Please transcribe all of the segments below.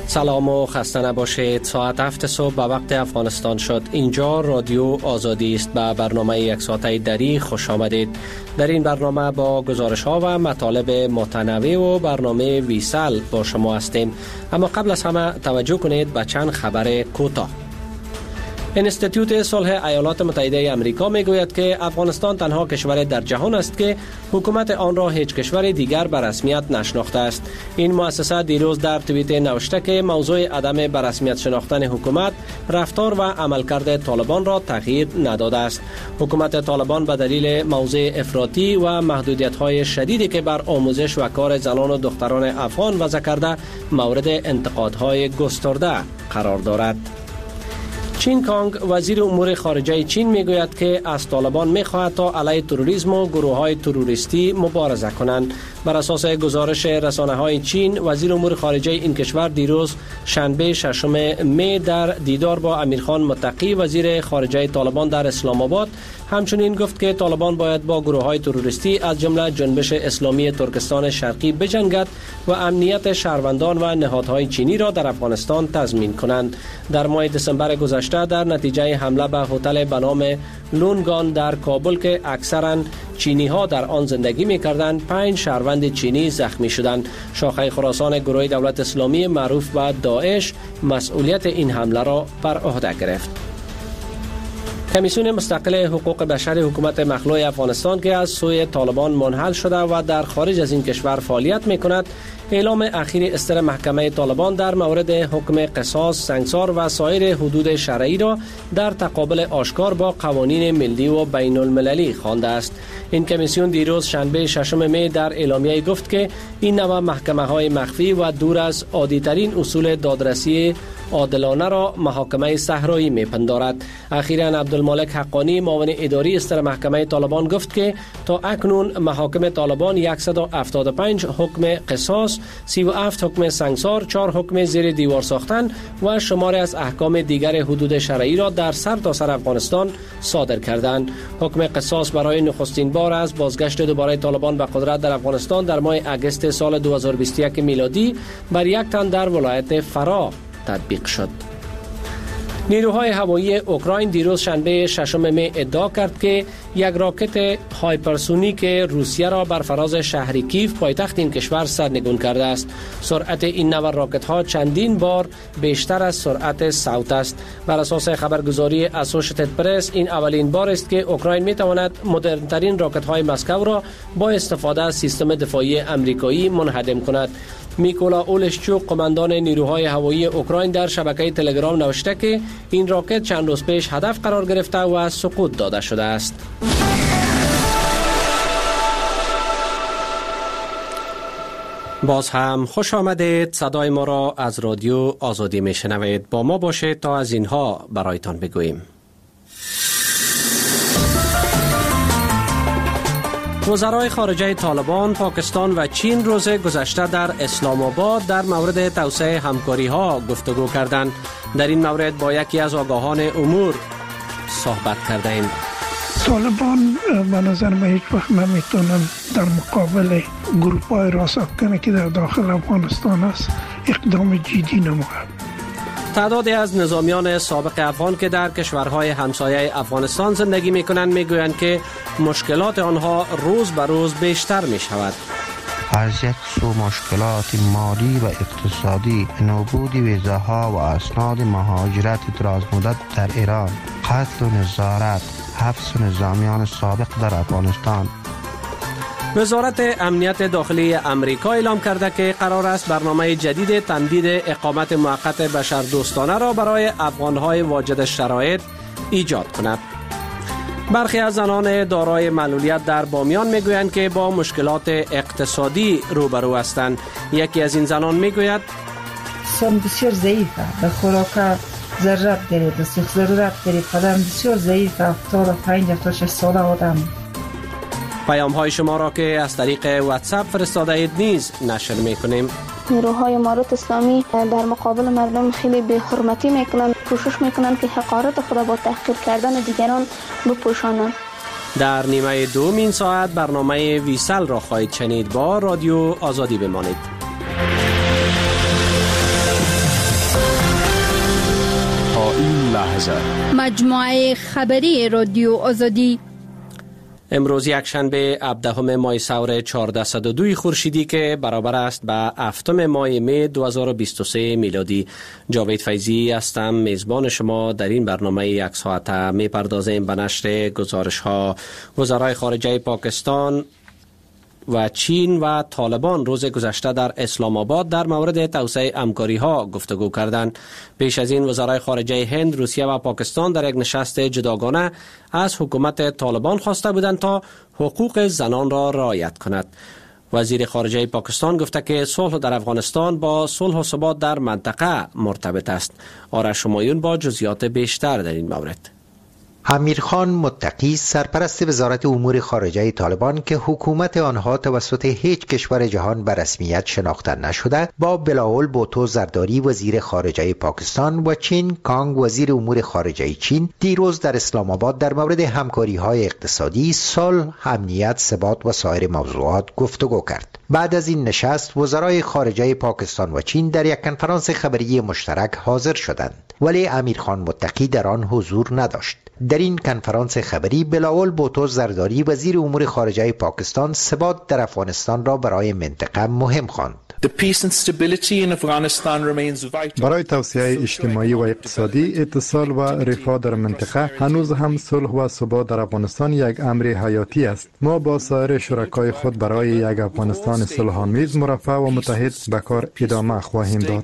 سلام و خسته نباشید. ساعت 7 صبح به وقت افغانستان شد. اینجا رادیو آزادی است. به برنامه یک ساعته دری خوش آمدید. در این برنامه با گزارش ها و مطالب متنوع و برنامه ویسال با شما هستیم. اما قبل از همه توجه کنید به چند خبر کوتاه. انستیتوت صلح ایالات متحده آمریکا میگوید که افغانستان تنها کشور در جهان است که حکومت آن را هیچ کشور دیگر به رسمیت نشناخته است. این مؤسسه دیروز در توییت نوشته که موضوع عدم به رسمیت شناختن حکومت رفتار و عملکرد طالبان را تغییر نداده است. حکومت طالبان به دلیل موضع افراطی و محدودیت‌های شدیدی که بر آموزش و کار زنان و دختران افغان وضع کرده مورد انتقادهای گسترده قرار دارد. چین کانگ وزیر امور خارجه چین میگوید که از طالبان میخواهد تا علیه تروریسم و گروه‌های تروریستی مبارزه کنند. بر اساس گزارش رسانه‌های چین، وزیر امور خارجه این کشور دیروز شنبه 6 می در دیدار با امیرخان متقی وزیر خارجه طالبان در اسلام آباد همچنین گفت که طالبان باید با گروه‌های تروریستی از جمله جنبش اسلامی ترکستان شرقی بجنگد و امنیت شهروندان و نهادهای چینی را در افغانستان تضمین کنند. در ماه دسامبر گذشته در نتیجه حمله به هتل به نام لونگان در کابل که اکثرا چینی ها در آن زندگی می‌کردند 5 شهروند چینی زخمی شدند. شاخه خراسان گروه دولت اسلامی معروف به داعش مسئولیت این حمله را بر عهده گرفت. کمیسیون مستقل حقوق بشر حکومت مخلوع افغانستان که از سوی طالبان منحل شده و در خارج از این کشور فعالیت می‌کند، اعلام اخیر استر محکمه طالبان در مورد حکم قصاص، سنگسار و سایر حدود شرعی را در تقابل آشکار با قوانین ملی و بین المللی خوانده است. این کمیسیون دیروز شنبه 6 می در اعلامیه گفت که این نوع محکمه‌های مخفی و دور از عادی‌ترین اصول دادرسی عادلانه را محاکمه صحرایی میپندارد. اخیراً عبدالمالک حقانی معاون اداری استر محکمه طالبان گفت که تا اکنون محاکم طالبان 175 حکم قصاص، 37 حکم سنگسار، 4 حکم زیر دیوار ساختن و شماری از احکام دیگر حدود شرعی را در سرتاسر افغانستان صادر کردند. حکم قصاص برای نخستین بار از بازگشت دوباره طالبان به قدرت در افغانستان در ماه اگست سال 2021 میلادی بر یک تن در ولایت فرا تطبیق شد. نیروهای هوایی اوکراین دیروز شنبه 6 می ادعا کرد که یک راکت هایپرسونیک روسیه را بر فراز شهر کیف پایتخت این کشور سرنگون کرده است. سرعت این نوع راکت ها چندین بار بیشتر از سرعت صوت است. بر اساس خبرگزاری اسوشیتد پرس این اولین بار است که اوکراین می تواند مدرن ترین راکت های مسکو را با استفاده از سیستم دفاعی آمریکایی منهدم کند. میکولا اولشچوک قماندان نیروهای هوایی اوکراین در شبکه تلگرام نوشته که این راکت چند روز پیش هدف قرار گرفته و سقوط داده شده است. باز هم خوش آمدید. صدای ما را از رادیو آزادی میشنوید. با ما باشید تا از اینها برایتان بگوییم. وزرای خارجه طالبان، پاکستان و چین روز گذشته در اسلام آباد در مورد توسعه همکاری ها گفتگو کردند. در این مورد با یکی از آگاهان امور صحبت کردیم. طالبان به نظر من هیچ وقت نمیتونن در مقابل گروپ‌های راست افکنی که در داخل افغانستان است اقدام جدی نماید. تعدادی از نظامیان سابق افغان که در کشورهای همسایه افغانستان زندگی می‌کنند می‌گویند که مشکلات آنها روز به روز بیشتر می‌شود. از یک سو مشکلات مالی و اقتصادی، نابود ویزاها و اسناد مهاجرت دراز مدت در ایران، قتل و نظارت، حبس نظامیان سابق در افغانستان. وزارت امنیت داخلی امریکا اعلام کرده که قرار است برنامه جدید تمدید اقامت موقت بشردوستانه را برای افغان‌های واجد شرایط ایجاد کند. برخی از زنان دارای معلولیت در بامیان میگویند که با مشکلات اقتصادی روبرو هستند. یکی از این زنان میگوید سن بسیار ضعیفه، به خوراک ضرورت دارید، به سوخت ضرورت دارید، پدرم بسیار ضعیفه، 75-76 ساله آدم. پیام های شما را که از طریق واتساپ فرستاده اید نیز نشر میکنیم. نیروهای امارات اسلامی در مقابل مردم خیلی به حرمتی میکنند، کوشش میکنند که حقارت خود با تحقیر کردن دیگران بپوشانند. در نیمه دوم این ساعت برنامه ویسال را خواهید شنید. با رادیو آزادی بمانید. 2000. مجموعه خبری رادیو آزادی. امروز یکشنبه 17 ماه سور 1402 خورشیدی که برابر است با 7 ماه می 2023 میلادی. جاوید فیضی هستم، میزبان شما. در این برنامه یک ساعته میپردازیم به نشر گزارش ها. وزرای خارجه پاکستان و چین و طالبان روز گذشته در اسلام آباد در مورد توسعه همکاری ها گفتگو کردند. پیش از این وزرای خارجه هند، روسیه و پاکستان در یک نشست جداگانه از حکومت طالبان خواسته بودند تا حقوق زنان را رعایت کند. وزیر خارجه پاکستان گفته که صلح در افغانستان با صلح و ثبات در منطقه مرتبط است. آرش همایون با جزئیات بیشتر در این مورد. امیرخان متقی، سرپرست وزارت امور خارجه طالبان که حکومت آنها توسط هیچ کشور جهان به رسمیت شناخته نشده، با بلاول بوتو زرداری وزیر خارجه پاکستان و چین کانگ وزیر امور خارجه چین دیروز در اسلام آباد در مورد همکاری‌های اقتصادی، صلح، امنیت، ثبات و سایر موضوعات گفتگو کرد. بعد از این نشست وزرای خارجه پاکستان و چین در یک کنفرانس خبری مشترک حاضر شدند، ولی امیرخان متقی در آن حضور نداشت. در این کنفرانس خبری بلاول بوتو زرداری وزیر امور خارجه پاکستان ثبات در افغانستان را برای منطقه مهم خواند. برای توسعه اجتماعی و اقتصادی، اتصال و رفاه در منطقه، هنوز هم صلح و ثبات در افغانستان یک امر حیاتی است. ما با سایر شرکای خود برای یک افغانستان صلح‌آمیز، مرفه و متحد به کار ادامه خواهیم داد.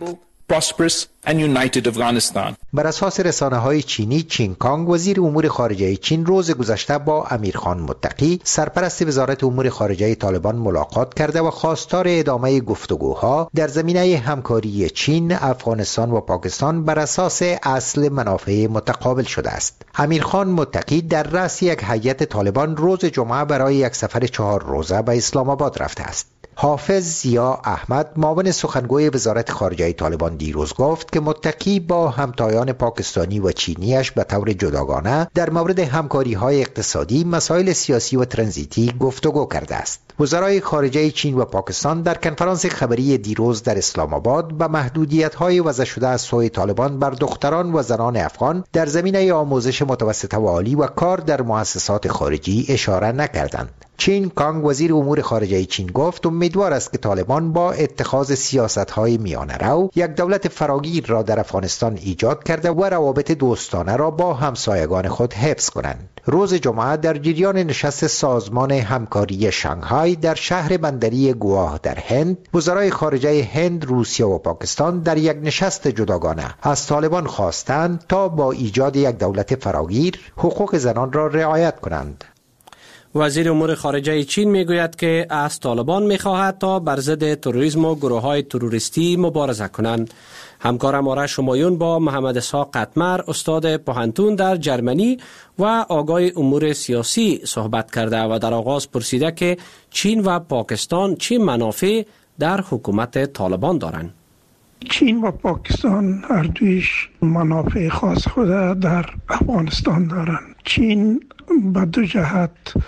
بر اساس رسانه‌های چینی، چین کانگ وزیر امور خارجه چین روز گذشته با امیرخان متقی سرپرست وزارت امور خارجه طالبان ملاقات کرده و خواستار ادامه گفتگوها در زمینه همکاری چین، افغانستان و پاکستان بر اساس اصل منافع متقابل شده است. امیرخان متقی در رأس یک هیئت طالبان روز جمعه برای یک سفر 4 روزه به اسلام آباد رفته است. حافظ ضیا احمد، معاون سخنگوی وزارت خارجه طالبان، دیروز گفت که متقی با همتایان پاکستانی و چینیش به طور جداگانه در مورد همکاری‌های اقتصادی، مسائل سیاسی و ترانزیتی گفتگو کرده است. وزرای خارجه چین و پاکستان در کنفرانس خبری دیروز در اسلام آباد به محدودیت‌های وضع شده از سوی طالبان بر دختران و زنان افغان در زمینه آموزش متوسطه و عالی و کار در مؤسسات خارجی اشاره نکردند. چین کانگ وزیر امور خارجه چین گفت امیدوار است که طالبان با اتخاذ سیاست‌های میانه رو یک دولت فراگیر را در افغانستان ایجاد کرده و روابط دوستانه را با همسایگان خود حفظ کنند. روز جمعه در جریان نشست سازمان همکاری شانگهای در شهر بندری گواه در هند، وزرای خارجه هند، روسیه و پاکستان در یک نشست جداگانه از طالبان خواستند تا با ایجاد یک دولت فراگیر حقوق زنان را رعایت کنند. وزیر امور خارجه چین میگوید که از طالبان میخواهد تا بر ضد تروریسم و گروه‌های تروریستی مبارزه کنند. همکارم آرش همایون با محمد اسحاق قطمر، استاد پوهنتون در جرمنی و آگاه امور سیاسی صحبت کرده و در آغاز پرسیده که چین و پاکستان چه منافع در حکومت طالبان دارند. چین و پاکستان هر دویش منافع خاص خود در افغانستان دارند. چین به دو جهت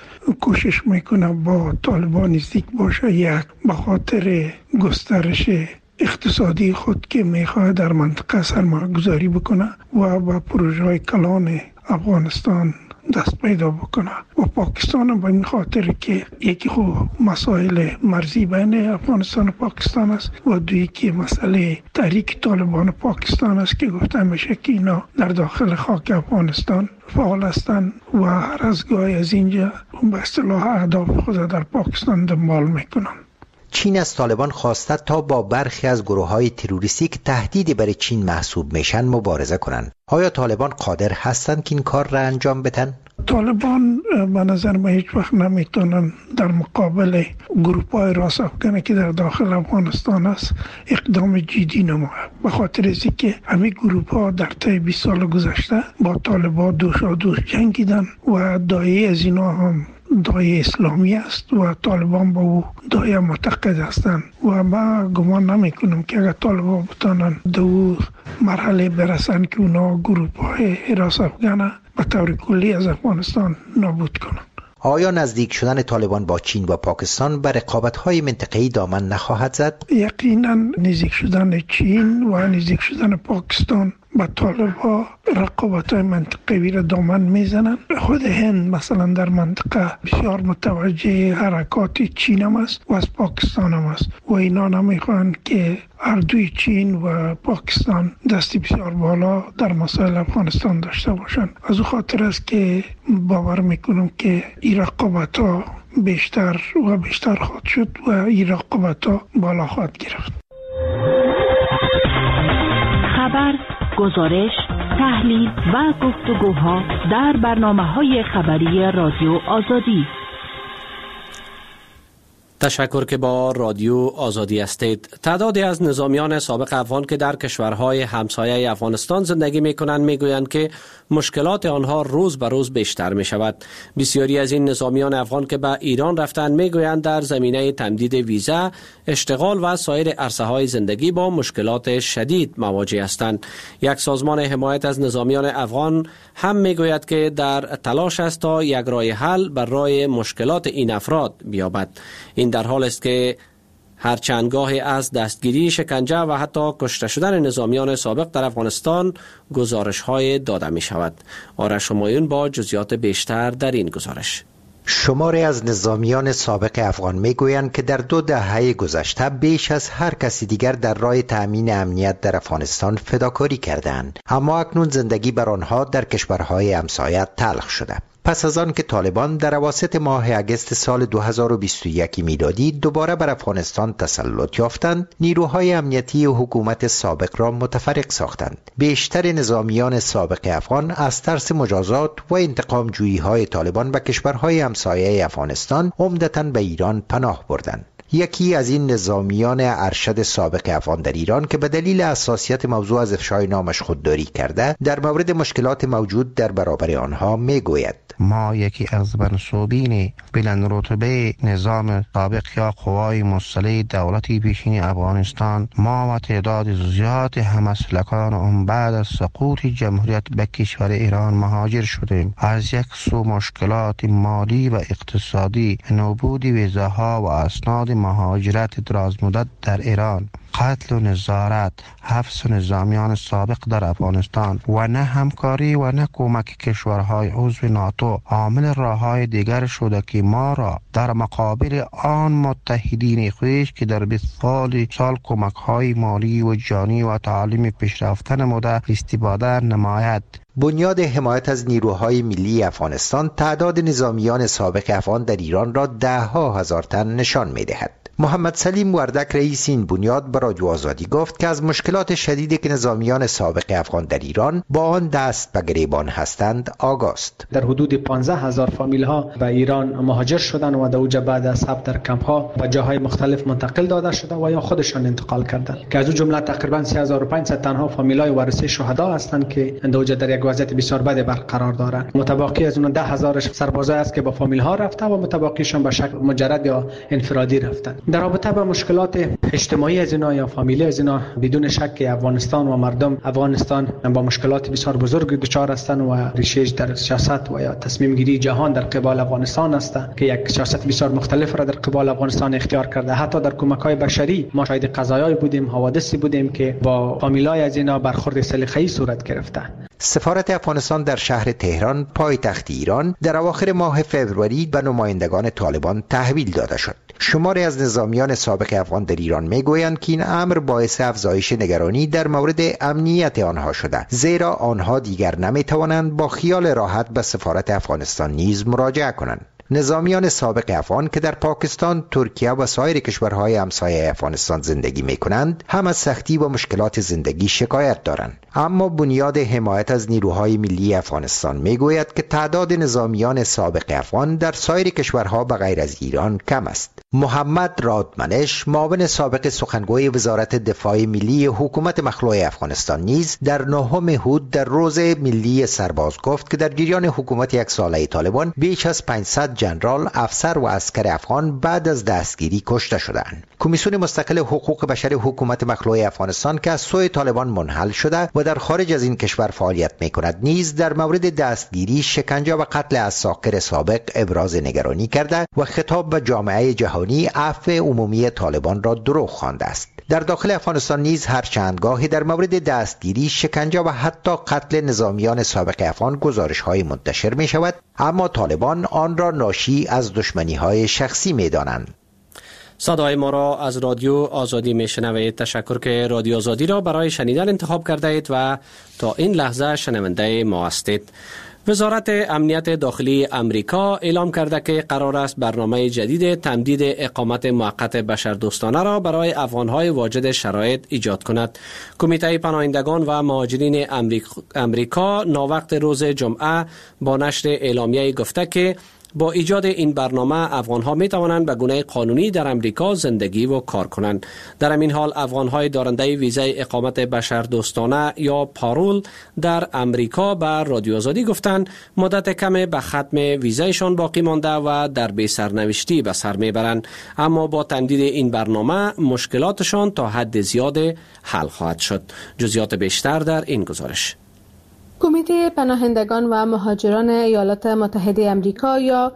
کوشش میکنه با طالبان نزدیک باشه. یک به خاطر گسترش اقتصادی خود که میخواد در منطقه سرمایه گذاری بکنه و با پروژه های کلان افغانستان دست پیدا بکنه، و پاکستان به این خاطر که یکی خو مسائل مرزی بین افغانستان و پاکستان است و دویی که مسئله تحریک طالبان پاکستان است که گفته میشه که اینا در داخل خاک افغانستان فعال هستند و هر از گاهی از اینجا به اصطلاح اهداف خود در پاکستان دنبال میکنند. چین از طالبان خواسته تا با برخی از گروه‌های تروریستی که تهدیدی برای چین محسوب میشن مبارزه کنند. آیا طالبان قادر هستند که این کار را انجام بدن؟ طالبان به نظر من هیچ وقت نمیتونن در مقابل گروه‌های راست افغان که در داخل افغانستان است اقدام جدی نماید، به خاطر از اینکه همین گروه‌ها در طی 20 سال گذشته با طالبان دوش جنگیدن و دایه از اینا هم دایه اسلامی است و طالبان با او دایه معتقد هستند و ما گمان نمی کنم که اگر طالبان بتانن دو مرحله برسن که اونا گروه‌های حراس افغان به طور کلی از افغانستان نابود کنند. آیا نزدیک شدن طالبان با چین و پاکستان به رقابت‌های منطقه‌ای دامن نخواهد زد؟ یقینا نزدیک شدن چین و نزدیک شدن پاکستان با طالبان رقابت‌های منطقوی را دامن میزنند. خود هند مثلا در منطقه بسیار متوجه حرکات چین هم است و از پاکستان هم است و اینا نمیخواهند که اردوی چین و پاکستان دستی بسیار بالا در مسائل افغانستان داشته باشند. از او خاطر است که باور میکنم که این رقابت‌ها بیشتر و بیشتر خواهد شد و این رقابت‌ها بالا خواهد گرفت. خبر، گزارش، تحلیل و گفتگوها در برنامه‌های خبری رادیو آزادی. تشکر که با رادیو آزادی هستید. تعدادی از نظامیان سابق افغان که در کشورهای همسایه افغانستان زندگی می‌کنند می‌گویند که مشکلات آنها روز به روز بیشتر می‌شود. بسیاری از این نظامیان افغان که به ایران رفتند می‌گویند در زمینه تمدید ویزا، اشتغال و سایر عرصه‌های زندگی با مشکلات شدید مواجه هستند. یک سازمان حمایت از نظامیان افغان هم می‌گوید که در تلاش است تا یک راه حل برای مشکلات این افراد بیابد. این در حال است که هر چندگاهی از دستگیری، شکنجه و حتی کشته شدن نظامیان سابق در افغانستان گزارش‌های داده می شود. آرش همایون با جزئیات بیشتر در این گزارش. شماری از نظامیان سابق افغان میگویند که در 2 دهه گذشته بیش از هر کسی دیگر در راه تأمین امنیت در افغانستان فداکاری کردند، اما اکنون زندگی بر آنها در کشورهای همسایه تلخ شده. پس از آن که طالبان در اواسط ماه اگست سال 2021 میلادی دوباره بر افغانستان تسلط یافتند، نیروهای امنیتی حکومت سابق را متفرق ساختند. بیشتر نظامیان سابق افغان از ترس مجازات و انتقام جویی های طالبان به کشورهای همسایه افغانستان عمدتاً به ایران پناه بردند. یکی از این نظامیان ارشد سابق افغان در ایران که به دلیل حساسیت موضوع از افشای نامش خودداری کرده، در مورد مشکلات موجود در برابر آنها میگوید: ما یکی از منصوبین بلند رتبه نظام سابق یا قوای مسلح دولت پیشین افغانستان، ما و تعداد زیاد همسلکان اون بعد از سقوط جمهوریت به کشور ایران مهاجر شدیم. از یک سو مشکلات مالی و اقتصادی، نبود ویزاها و اسناد مهاجرت درازمدت در ایران، قتل و نظارت، حبس نظامیان سابق در افغانستان و نه همکاری و نه کمک کشورهای عضو ناتو عامل راههای دیگر شده که ما را در مقابل آن متحدین خویش که در 20 سال کمک‌های مالی و جانی و تعلیم پیشرفته نموده استفاده نماید. بنیاد حمایت از نیروهای ملی افغانستان تعداد نظامیان سابق افغان در ایران را 10,000 تن نشان می‌دهد. محمد سلیم وردک رئیس این بنیاد به رادیو آزادی گفت که از مشکلات شدیدی که نظامیان سابق افغان در ایران با آن دست به گریبان هستند آگاست. در حدود 15,000 فامیل ها به ایران مهاجر شدند و در اوجه بعد از ثبت در کمپ ها و جاهای مختلف منتقل داده شده و یا خودشان انتقال کردند، که از اون جمله تقریبا 3500 تنها فامیل های وارثه شهدا هستند که در اوجه در یک وضعیت بسیار بد برقرار دارند. متبقی از اون 10,000 سربازای است که با فامیل ها رفته و متبقیشان به شکل مجرد یا انفرادی رفتند. در رابطه با مشکلات اجتماعی از اینا یا فامیلی از اینا، بدون شک افغانستان و مردم افغانستان با مشکلات بسیار بزرگ دچار هستند و ریشه‌اش در سیاست و یا تصمیم گیری جهان در قبال افغانستان است که یک سیاست بسیار مختلف را در قبال افغانستان اختیار کرده. حتی در کمک‌های بشری ما شاهد قضایایی بودیم، حوادثی بودیم که با فامیلای از اینا برخورد سلیقه‌ای صورت گرفته. سفارت افغانستان در شهر تهران پایتخت ایران در اواخر ماه فوریه به نمایندگان طالبان تحویل داده شد. شماری از نظامیان سابق افغان در ایران میگویند که این امر باعث افزایش نگرانی در مورد امنیت آنها شده، زیرا آنها دیگر نمیتوانند با خیال راحت به سفارت افغانستان نیز مراجعه کنند. نظامیان سابق افغان که در پاکستان، ترکیه و سایر کشورهای همسایه افغانستان زندگی می‌کنند، هم از سختی و مشکلات زندگی شکایت دارند. اما بنیاد حمایت از نیروهای ملی افغانستان میگوید که تعداد نظامیان سابق افغان در سایر کشورها به غیر از ایران کم است. محمد رادمنش، معاون سابق سخنگوی وزارت دفاع ملی حکومت مخلوع افغانستان، نیز در 9 هود در روز ملی سرباز گفت که در جریان حکومت یک ساله طالبان بیش از 500 جنرال، افسر و عسکر افغان بعد از دستگیری کشته شدند. کمیسیون مستقل حقوق بشر حکومت مخلوع افغانستان که از سوی طالبان منحل شده و در خارج از این کشور فعالیت می‌کند، نیز در مورد دستگیری، شکنجه و قتل عساکر سابق ابراز نگرانی کرده و خطاب به جامعه جهانی عفو عمومی طالبان را دروغ خوانده است. در داخل افغانستان نیز هر چند گاهی در مورد دستگیری، شکنجه و حتی قتل نظامیان سابق افغان گزارش‌های منتشر می‌شود، اما طالبان آن را ناشی از دشمنی‌های شخصی می‌دانند. صدای ما را از رادیو آزادی میشنوید. تشکر که رادیو آزادی را برای شنیدن انتخاب کرده اید و تا این لحظه شنونده ما هستید. وزارت امنیت داخلی امریکا اعلام کرده که قرار است برنامه جدید تمدید اقامت موقت بشردوستانه را برای افغان‌های واجد شرایط ایجاد کند. کمیته پناهندگان و مهاجرین امریکا ناوقت روز جمعه با نشر اعلامیه گفته که با ایجاد این برنامه افغان‌ها می توانند به گونه قانونی در امریکا زندگی و کار کنند. در همین حال افغان‌های دارنده ویزای اقامت بشردوستانه یا پارول در امریکا به رادیو آزادی گفتند مدت کمی به ختم ویزایشان باقی مانده و در بی سرنوشتی به سر میبرند، اما با تمدید این برنامه مشکلاتشان تا حد زیاد حل خواهد شد. جزئیات بیشتر در این گزارش. کمیته پناهندگان و مهاجران ایالات متحده آمریکا یا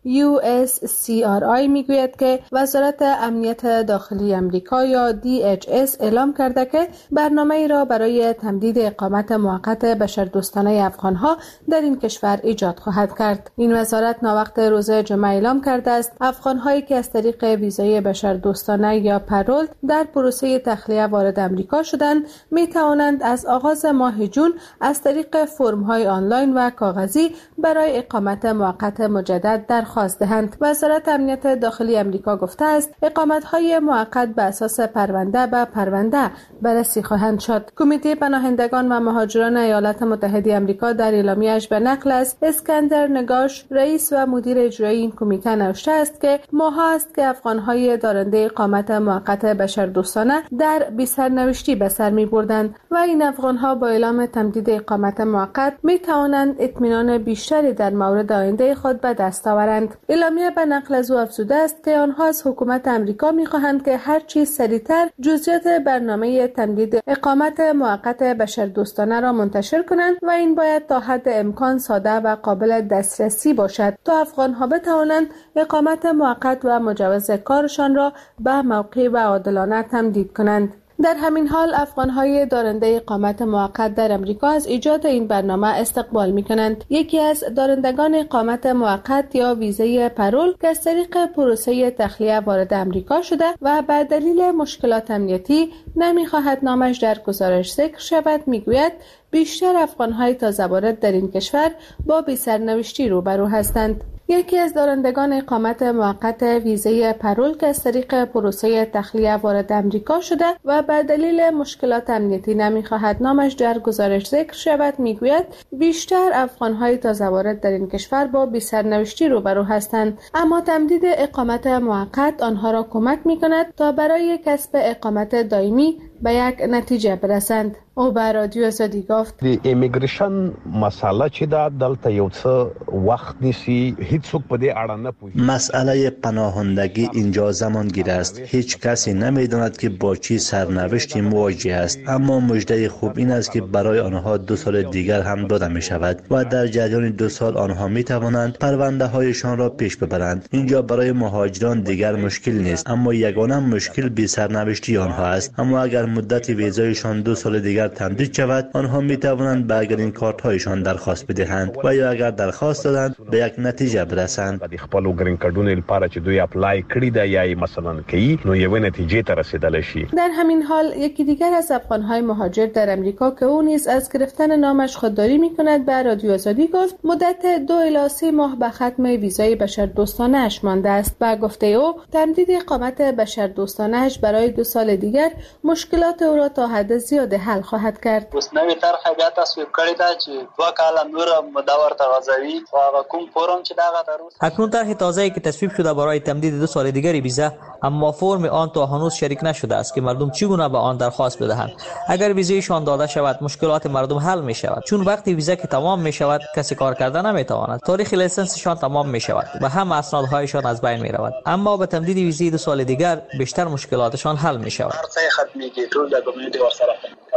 USCRI میگوید که وزارت امنیت داخلی آمریکا یا DHS اعلام کرده که برنامه ای را برای تمدید اقامت موقت بشردوستانه افغانها در این کشور ایجاد خواهد کرد. این وزارت ناوقت روز جمعه اعلام کرده است افغانهایی که از طریق ویزای بشردوستانه یا پرول در پروسه تخلیه وارد آمریکا شدند می توانند از آغاز ماه جون از طریق فرم‌های آنلاین و کاغذی برای اقامت موقت مجدد درخواست دهند. وزارت امنیت داخلی آمریکا گفته است اقامت‌های موقت به اساس پرونده به پرونده بررسی خواهند شد. کمیته پناهندگان و مهاجران ایالات متحده آمریکا در اعلامیه‌اش به نقل از اسکندر نگاش رئیس و مدیر اجرایی این کمیته نوشته است که ماه‌ها است که افغان‌های دارنده اقامت موقت بشردوستانه در بی سرنوشتی به سر می‌بردند و این افغان‌ها با اعلام تمدید اقامت موقت می توانند اطمینان بیشتری در مورد آینده خود به دست آورند. اعلامیه به نقل از او افزوده است که آنها از حکومت آمریکا می خواهند که هر چه سریعتر جزئیات برنامه تمدید اقامت موقت بشردوستانه را منتشر کنند و این باید تا حد امکان ساده و قابل دسترسی باشد تا افغانها بتوانند اقامت موقت و مجوز کارشان را به موقع و عادلانه تمدید کنند. در همین حال افغان‌های دارنده اقامت موقت در امریکا از ایجاد این برنامه استقبال می‌کنند. یکی از دارندگان اقامت موقت یا ویزای پرول که از طریق پروسه تخلیه وارد امریکا شده و به دلیل مشکلات امنیتی نمی‌خواهد نامش در گزارش ذکر شود می‌گوید بیشتر افغان‌های تازه وارد در این کشور با بی‌سرنوشتی روبرو هستند. یکی از دارندگان اقامت موقت ویزای پرول که از طریق پروسه تخلیه وارد امریکا شده و به دلیل مشکلات امنیتی نمی‌خواهد نامش در گزارش ذکر شود میگوید بیشتر افغان‌های تازه وارد در این کشور با بی‌سرنوشتی روبرو هستند، اما تمدید اقامت موقت آنها را کمک می‌کند تا برای کسب اقامت دائمی به یک نتیجه برسند. او به رادیو آزادی گفت د ایمیگریشن مسئله چې دا دلته یو څه وخت نیسی، هیڅ څوک په دې اړه نه پوهیږي. مسئله پناهندگی اینجا زمانگیر است. هیچ کسی نمیداند که با چی سرنوشتی مواجه است، اما مژده خوب این است که برای آنها 2 سال دیگر هم داده می شود و در جریان 2 سال آنها می توانند پرونده هایشان را پیش ببرند. اینجا برای مهاجران دیگر مشکل نیست، اما یگانه مشکل بی سرنوشتی آنها است. اما اگر مدت ویزایشان 2 سال دیگر تمدید شود، آنها می توانند به گرین کارت هایشان درخواست بدهند و یا اگر درخواست دادند به یک نتیجه برسند. د خپل گرین کارتونو لپاره چې دوی اپلای کړی دا یا مثلا کوي نو یو نتیجه ته رسیدل شي. در همین حال یکی دیگر از افغان‌های مهاجر در امریکا که او نیز از گرفتن نامش خودداری می‌کند به رادیو آزادی گفت مدت 2 الی 3 ماه به ختم ویزای بشردوستانه اش مانده است. به گفته او تمدید اقامت بشردوستانه اش برای 2 سال دیگر مشکلات او را تا حد زیاد حل خواهد کرد. اوس نوې طرحه بیا تصویب کړې ده چې 2 کاله نور مده ورته غځوي او هغه کوم فرم چې دغه تر اوسه اکنون طرح تازه‌ای که تصویب شده برای تمدید 2 سال دیگری ویزا، اما فرم آن تا هنوز شریک نشده است که مردم چگونه به آن درخواست بدهند. اگر ویزایشان داده شود مشکلات مردم حل می شود، چون وقتی ویزا که تمام می شود کسی کار کردن نمی تواند. تاریخ لیسنسشان تمام می شود و هم اسنادهایشان از بین می رود، اما با تمدید ویزای 2 سال دیگر بیشتر مشکلاتشان حل می شود. هر څه ختميږي ټول د کمیونټي ورسره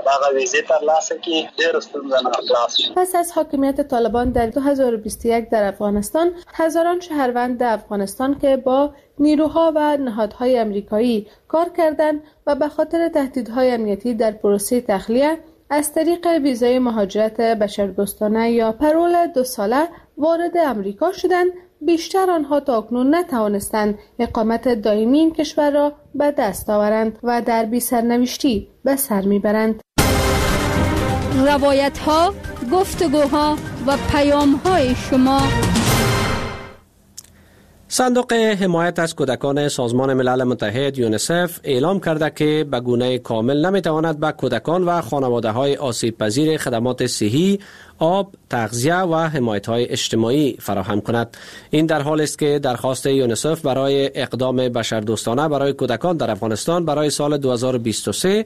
دا ویزه ترلاسه کی ډېر ستونزه نه خلاص شي. پس از حاکمیت طالبان در 2021 در افغانستان، هزاران شهروند افغانستان که با نیروها و نهادهای آمریکایی کار کردند و به خاطر تهدیدهای امنیتی در پروسه تخلیه از طریق ویزای مهاجرت بشردوستانه یا پرول 2 ساله وارد امریکا شدند، بیشتر آنها تاکنون نتوانستند اقامت دائمی این کشور را به دست آورند و در بی سرنوشتی به سر میبرند. روایت ها، گفتگوها و پیام های شما. صندوق حمایت از کودکان سازمان ملل متحد یونیسف اعلام کرده که به گونه کامل نمیتواند به کودکان و خانواده های آسیب پذیر خدمات صحی، آب، تغذیه و حمایت های اجتماعی فراهم کند. این در حالی است که درخواست یونیسف برای اقدام بشردوستانه برای کودکان در افغانستان برای سال 2023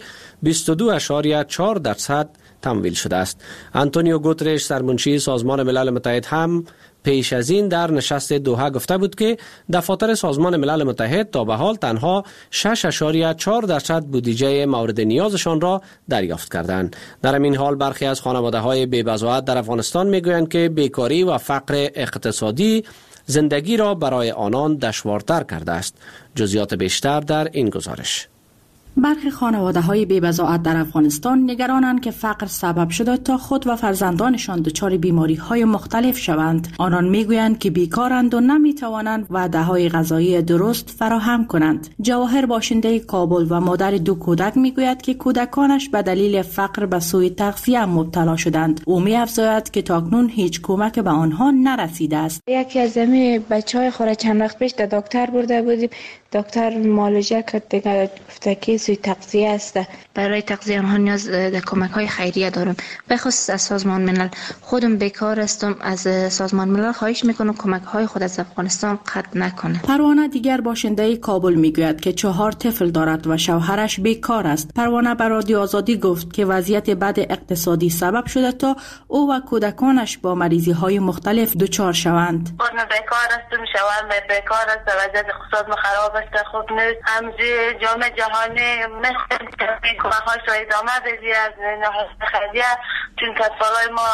22.4% تمویل شده است. آنتونیو گوترش سرمنشی سازمان ملل متحد هم پیش از این در نشست دوحه گفته بود که دفاتر سازمان ملل متحد تا به حال تنها 6.4% بودجه مورد نیازشان را دریافت کردند. در این حال برخی از خانواده‌های بی‌بضاعت در افغانستان میگویند که بیکاری و فقر اقتصادی زندگی را برای آنان دشوارتر کرده است. جزئیات بیشتر در این گزارش. برخی خانواده‌های بی‌بضاعت در افغانستان نگرانند که فقر سبب شده تا خود و فرزندانشان دچار بیماری‌های مختلف شوند. آنان می‌گویند که بیکارند و نمی‌توانند وعده‌های غذایی درست فراهم کنند. جواهر باشنده کابل و مادر 2 کودک می‌گوید که کودکانش به دلیل فقر به سوء تغذیه مبتلا شدند. او می‌افزاید که تاکنون هیچ کمک به آنها نرسیده است. یکی از بچه‌های خود چند وقت پیش به دکتر برده بودیم. دکتر معالجه کرد، دیگه گفته که سوء تغذیه است. برای تغذیه آنها نیاز به کمک‌های خیریه دارم. به خصوص از سازمان ملل. خودم بیکار هستم، از سازمان ملل خواهش میکنم کمک‌های خود از افغانستان قطع نکنه. پروانه دیگر باشنده کابل میگوید که 4 طفل دارد و شوهرش بیکار است. پروانه به رادیو آزادی گفت که وضعیت بد اقتصادی سبب شده تا او و کودکانش با مریضی‌های مختلف دچار شوند. من بیکار هستم، شوهرم بیکار است، وضعیت اقتصاد خراب است، خوب نیست. همزی جامعه جهانی مثل کمک‌هاش را ادامه بدی از نهاد خیریه، چون کسب‌های ما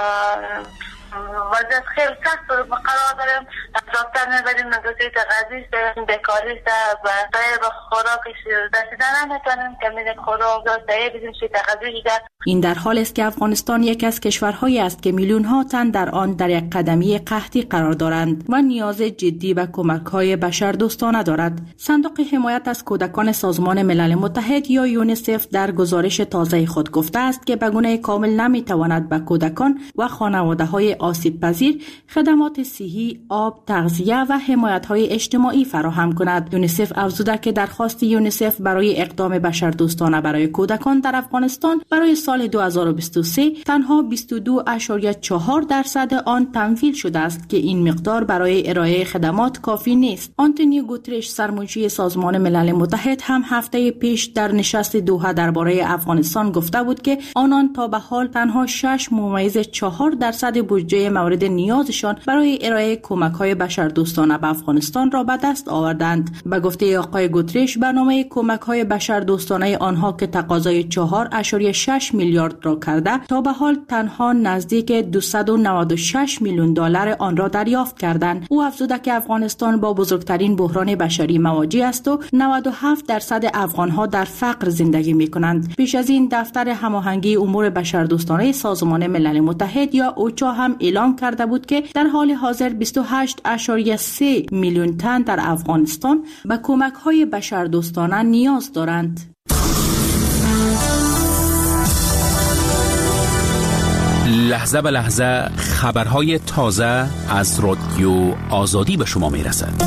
وضعیت خیلی سخت قرار داریم. دکتر میبریم نگاهی تغذیه است، بیکاری است و به خوراکش رسیدن نمیتونیم که میره خوراک داشته بدیم شی تغذیه ده. این در حال است که افغانستان یک از کشورهایی است که میلیون‌ها تن در آن در یک قدمی قحطی قرار دارند و نیاز جدی به کمک‌های بشردوستانه دارد. صندوق حمایت از کودکان سازمان ملل متحد یا یونیسف در گزارش تازه خود گفته است که به گونه کامل نمیتواند به کودکان و خانواده‌های آسیب پذیر خدمات صحی، آب، تغذیه و حمایت‌های اجتماعی فراهم کند. یونیسف افزوده که درخواست یونیسف برای اقدام بشردوستانه برای کودکان در افغانستان برای سال 2023 تنها 22.4% آن تمویل شده است که این مقدار برای ارائه خدمات کافی نیست. آنتونیو گوترش سرمنشی سازمان ملل متحد هم هفته پیش در نشست دوحه درباره افغانستان گفته بود که آنان تا به حال تنها 6.4% بودجه مورد نیازشان برای ارائه کمک‌های بشردوستانه به افغانستان را به دست آوردند. به گفته آقای گوترش برنامه کمک‌های بشردوستانه آنها که تقاضای 4.6 میلیارد را کرده تا به حال تنها نزدیک 296 میلیون دلار آن را دریافت کردند. او افزوده که افغانستان با بزرگترین بحران بشری مواجه است و 97% افغان‌ها در فقر زندگی می‌کنند. پیش از این دفتر هماهنگی امور بشردوستانه سازمان ملل متحد یا اوچا هم اعلام کرده بود که در حال حاضر 28.3 میلیون تن در افغانستان به کمک‌های بشردوستانه نیاز دارند. لحظه به لحظه خبرهای تازه از رادیو آزادی به شما میرسد.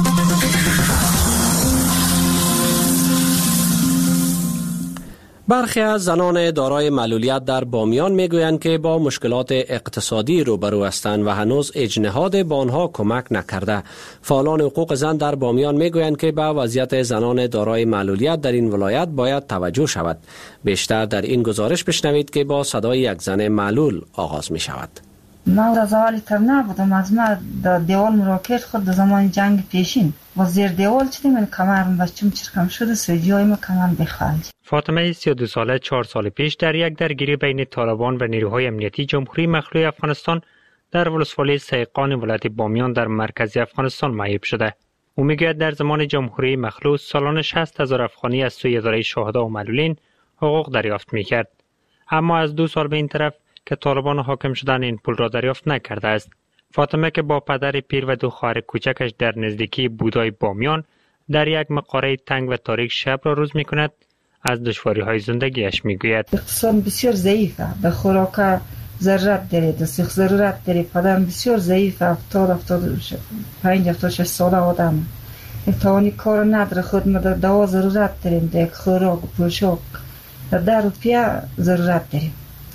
برخی از زنان دارای معلولیت در بامیان میگویند که با مشکلات اقتصادی روبرو هستند و هنوز اجنهاد به آنها کمک نکرده. فعالان حقوق زن در بامیان میگویند که به وضعیت زنان دارای معلولیت در این ولایت باید توجه شود. بیشتر در این گزارش بشنوید که با صدای یک زن معلول آغاز می شود. من از اول تر نبودم، از من در دیوال مراکش خود در زمان جنگ پیشین و زیر دیوال چیدیم من کمرم بچم چرکم شده سوجیای من کمرم بخالج. فاطمه 32 ساله 4 سال پیش در یک درگیری بین طالبان و نیروهای امنیتی جمهوری مخلوع افغانستان در ولسوالی سیقان ولایت بامیان در مرکز افغانستان معیب شده. او میگوید در زمان جمهوری مخلوع سالانه 60,000 افغانی از سوی اداره شهدا و معلولین حقوق دریافت میکرد، اما از 2 سال به این طرف که طالبان حاکم شدن این پول را دریافت نکرده است. فاطمه که با پدر پیر و 2 خواهر کوچکش در نزدیکی بودای بامیان در یک مقاره تنگ و تاریک شب را روز میکند، از دشواری‌های زندگیش میگوید. اقتصاد بسیار ضعیفه، به خوراک ضرورت دارید، سیخ ضرورت دارید، پدرم بسیار ضعیفه، 75-76 ساله آدم توانی کار نداره، خود ما در دوا ضرورت داریم، در خوراک و پوشاک در 10 روپیه ضرورت داریم.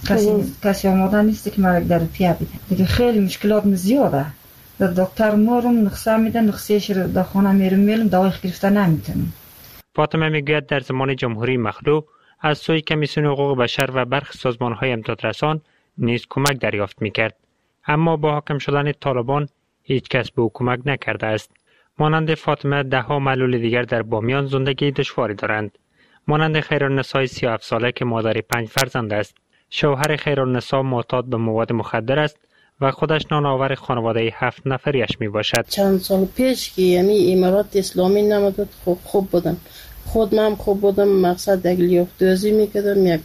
کسی آماده نیست که مرا 10 روپیه بده. دیگه خیلی مشکلات زیاده. در دکتر مارم نقصه میده، نقصهش رو در خانه میرم دوای گرفته نمیتونم. فاطمه میگوید در زمان جمهوری مخلوع از سوی کمیسیون حقوق بشر و برخی سازمان‌های امدادرسان نیز کمک دریافت میکرد، اما با حاکم شدن طالبان هیچ کس به او کمک نکرده است. مانند فاطمه 10 معلول دیگر در بامیان زندگی دشواری دارند، مانند خیرالنساء 37 ساله که مادر 5 فرزند است. شوهر خیرالنساء معتاد به مواد مخدر است و خودش نانآور خانواده 7 نفریش می باشد. چند سال پیش که یعنی امارات اسلامی نمود خوب بودن، خود من خوب بودم، مقصد یک لیافتوزی میکردم، یک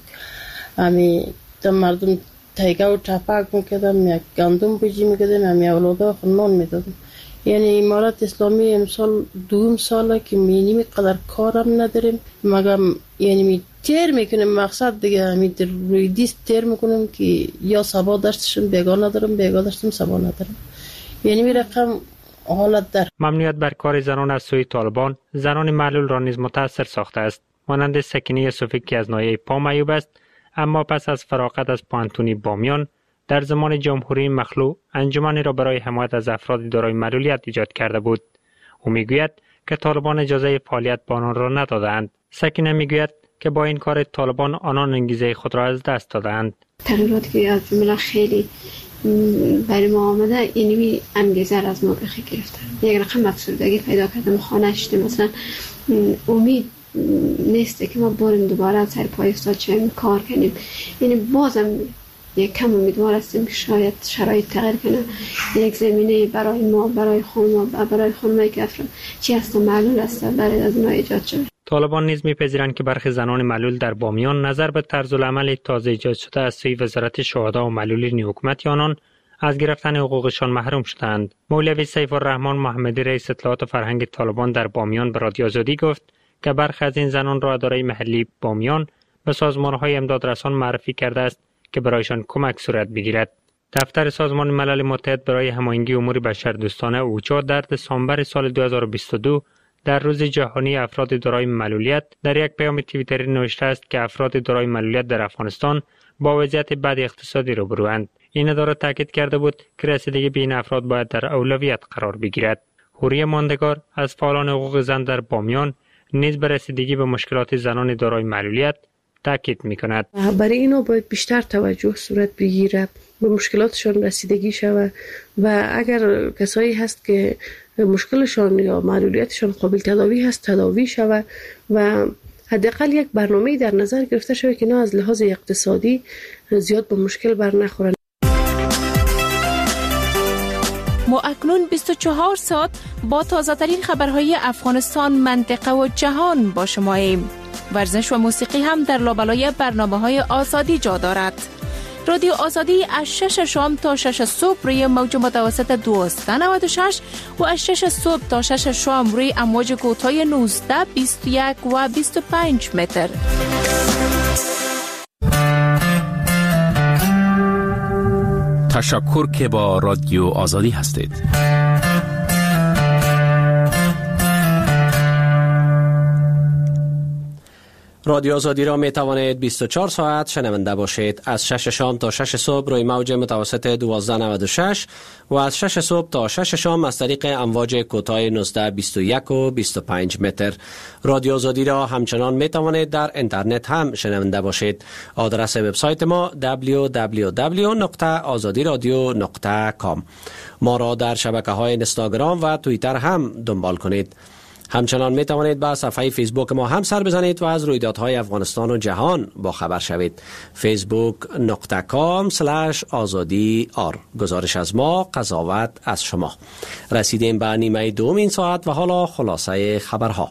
همی مردم تایگه و چپک میکردم، یک گندم بجی میکردم، همی اولادا خونان میدادم. یعنی امارات اسلامی امسال 2 ساله که مینیمی قدر کارم نداریم، مگم یعنی تیر میکنیم، مقصد دیگه همین روی دیست تیر میکنیم که یا سبا داشتشم بیگا ندارم، بیگا داشتم سبا ندارم. یعنی می رقم حالت در ممنوعیت بر کار زنان از سوی طالبان زنان معلول را نیز متاثر ساخته است، مانند سکینه یوسفی که از ناحیه پا معیوب است، اما پس از فراغت از پانتونی بامیان در زمان جمهوری مخلوع انجمنی را برای حمایت از افراد دارای معلولیت ایجاد کرده بود. او میگوید که طالبان اجازه فعالیت با آنان را ندادند. سکینه میگوید که با این کار طالبان آنان انگیزه خود را از دست دادند. تغییراتی که از جمله خیلی برای ما آمده، اینمی انگیزه را از ما بخی گرفتن. یک رقم افسردگی پیدا کردم، خانه شدیم، مثلا امید نیست که ما بریم دوباره سر پای افتاد شویم کار کنیم. یعنی بازم یک کم امیدوار هستیم که شاید شرایط تغییر کنه، یک زمینه برای ما، برای خانم و برای خانمایی که افراد چی هست معلول است برای از اونها ایجاد شده. طالبان نیز می‌پذیرند که برخی زنان معلول در بامیان نظر به طرز العمل تازه ایجاد شده از سوی وزارت شهدا و معلولین حکومت آنان از گرفتن حقوقشان محروم شدند. مولوی سیف الرحمن محمدی رئیس اطلاعات و فرهنگ طالبان در بامیان به رادیو آزادی گفت که برخی از این زنان را اداره محلی بامیان به سازمان‌های امدادرسان معرفی کرده است که برایشان کمک صورت بگیرد. دفتر سازمان ملل متحد برای هماهنگی امور بشردوستانه اوچا در دسامبر سال 2022 در روز جهانی افراد دارای معلولیت در یک پیام توییتری نوشته است که افراد دارای معلولیت در افغانستان با وضعیت بد اقتصادی روبروند. این اداره تاکید کرده بود که رسیدگی به این افراد باید در اولویت قرار بگیرد. حوری ماندگار از فعالان حقوق زن در بامیان نیز به رسیدگی به مشکلات زنان دارای معلولیت تاکید می‌کند. برای اینا باید بیشتر توجه صورت بگیره، به مشکلاتشان رسیدگی شود و اگر کسایی هست که مشکلشان یا معلولیتشان قابل تداوی هست تداوی شود و حداقل یک برنامه در نظر گرفته شود که نه از لحاظ اقتصادی زیاد به مشکل بر نخورند. ما اکنون 24 ساعت با تازه ترین خبرهای افغانستان، منطقه و جهان با شماییم. ورزش و موسیقی هم در لابلای برنامه‌های آزادی جا دارد. رادیو آزادی از 6 شام تا 6 صبح روی موج متوسط 1296 و از 6 صبح تا 6 شام روی امواج کوتاه 19، 21 و 25 متر. تشکر که با رادیو آزادی هستید. رادیو آزادی را می توانید 24 ساعت شنونده باشید. از 6 شام تا 6 صبح روی موج متوسط 1296 و از 6 صبح تا 6 شام از طریق امواج کوتاه 1921 و 25 متر. رادیو آزادی را همچنان می توانید در اینترنت هم شنونده باشید. آدرس وبسایت ما www.azadiradio.com. ما را در شبکه‌های اینستاگرام و توییتر هم دنبال کنید. همچنان می توانید به صفحه فیسبوک ما هم سر بزنید و از رویدادهای افغانستان و جهان با خبر شوید. facebook.com/azadi.r. گزارش از ما، قضاوت از شما. رسیدیم به نیمه دوم این ساعت و حالا خلاصه خبرها.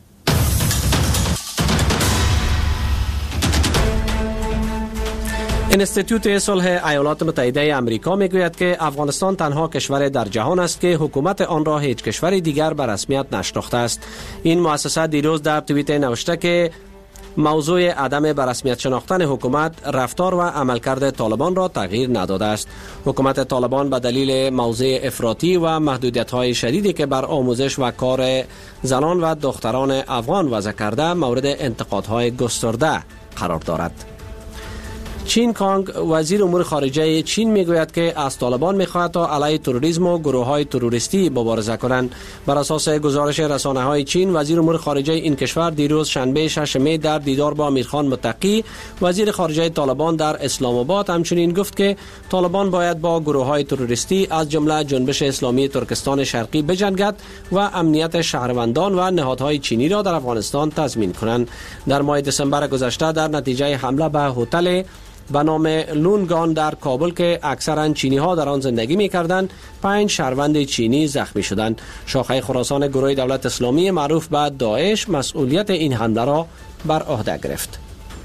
انستیتوت صلح ایالات متحده آمریکا میگوید که افغانستان تنها کشور در جهان است که حکومت آن را هیچ کشور دیگر به رسمیت نشناخته است. این مؤسسه دیروز در توییت نوشته که موضوع عدم به رسمیت شناختن حکومت رفتار و عملکرد طالبان را تغییر نداده است. حکومت طالبان به دلیل موضع افراطی و محدودیت‌های شدیدی که بر آموزش و کار زنان و دختران افغان وضع کرده مورد انتقادهای گسترده قرار دارد. چین کانگ وزیر امور خارجه چین میگوید که از طالبان میخواهد تا علیه تروریسم و گروه‌های تروریستی مبارزه کنند. بر اساس گزارش رسانه‌های چین، وزیر امور خارجه این کشور دیروز شنبه 6 می در دیدار با امیرخان متقی وزیر خارجه طالبان در اسلام آباد همچنین گفت که طالبان باید با گروه‌های تروریستی از جمله جنبش اسلامی ترکستان شرقی بجنگد و امنیت شهروندان و نهادهای چینی را در افغانستان تضمین کنند. در ماه دسامبر گذشته در نتیجه حمله به هتل به نام لونگان در کابل که اکثرا چینی ها در آن زندگی می کردند 5 شهروند چینی زخمی شدند. شاخه خراسان گروه دولت اسلامی معروف به داعش مسئولیت این حمله را بر عهده گرفت.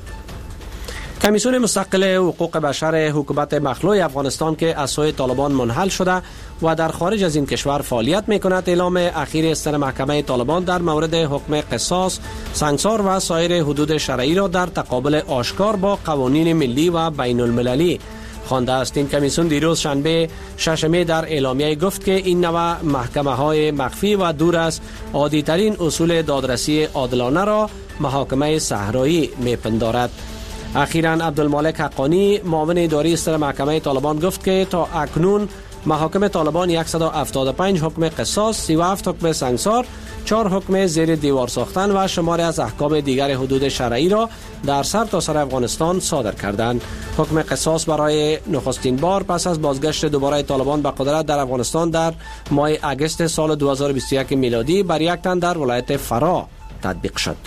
کمیسیون مستقل حقوق بشر حکومت مخلوع افغانستان که از سوی طالبان منحل شده و در خارج از این کشور فعالیت می‌کند اعلام اخیر سر محکمه طالبان در مورد حکم قصاص، سنگسار و سایر حدود شرعی را در تقابل آشکار با قوانین ملی و بین المللی خوانده است. این کمیسیون دیروز شنبه 6 می در اعلامیه گفت که این نوع محکمه‌های مخفی و دور از عادی‌ترین اصول دادرسی عادلانه را محاکمه صحرایی می‌پندارد. اخیراً عبدالمالک حقانی معاون اداری سر محکمه طالبان گفت که تا اکنون محاکم طالبان 175 حکم قصاص، 37 حکم سنگسار، 4 حکم زیر دیوار ساختن و شماری از احکام دیگر حدود شرعی را در سرتاسر افغانستان صادر کردند. حکم قصاص برای نخستین بار پس از بازگشت دوباره طالبان به قدرت در افغانستان در ماه اگست سال 2021 میلادی بر یک تن در ولایت فرا تطبیق شد.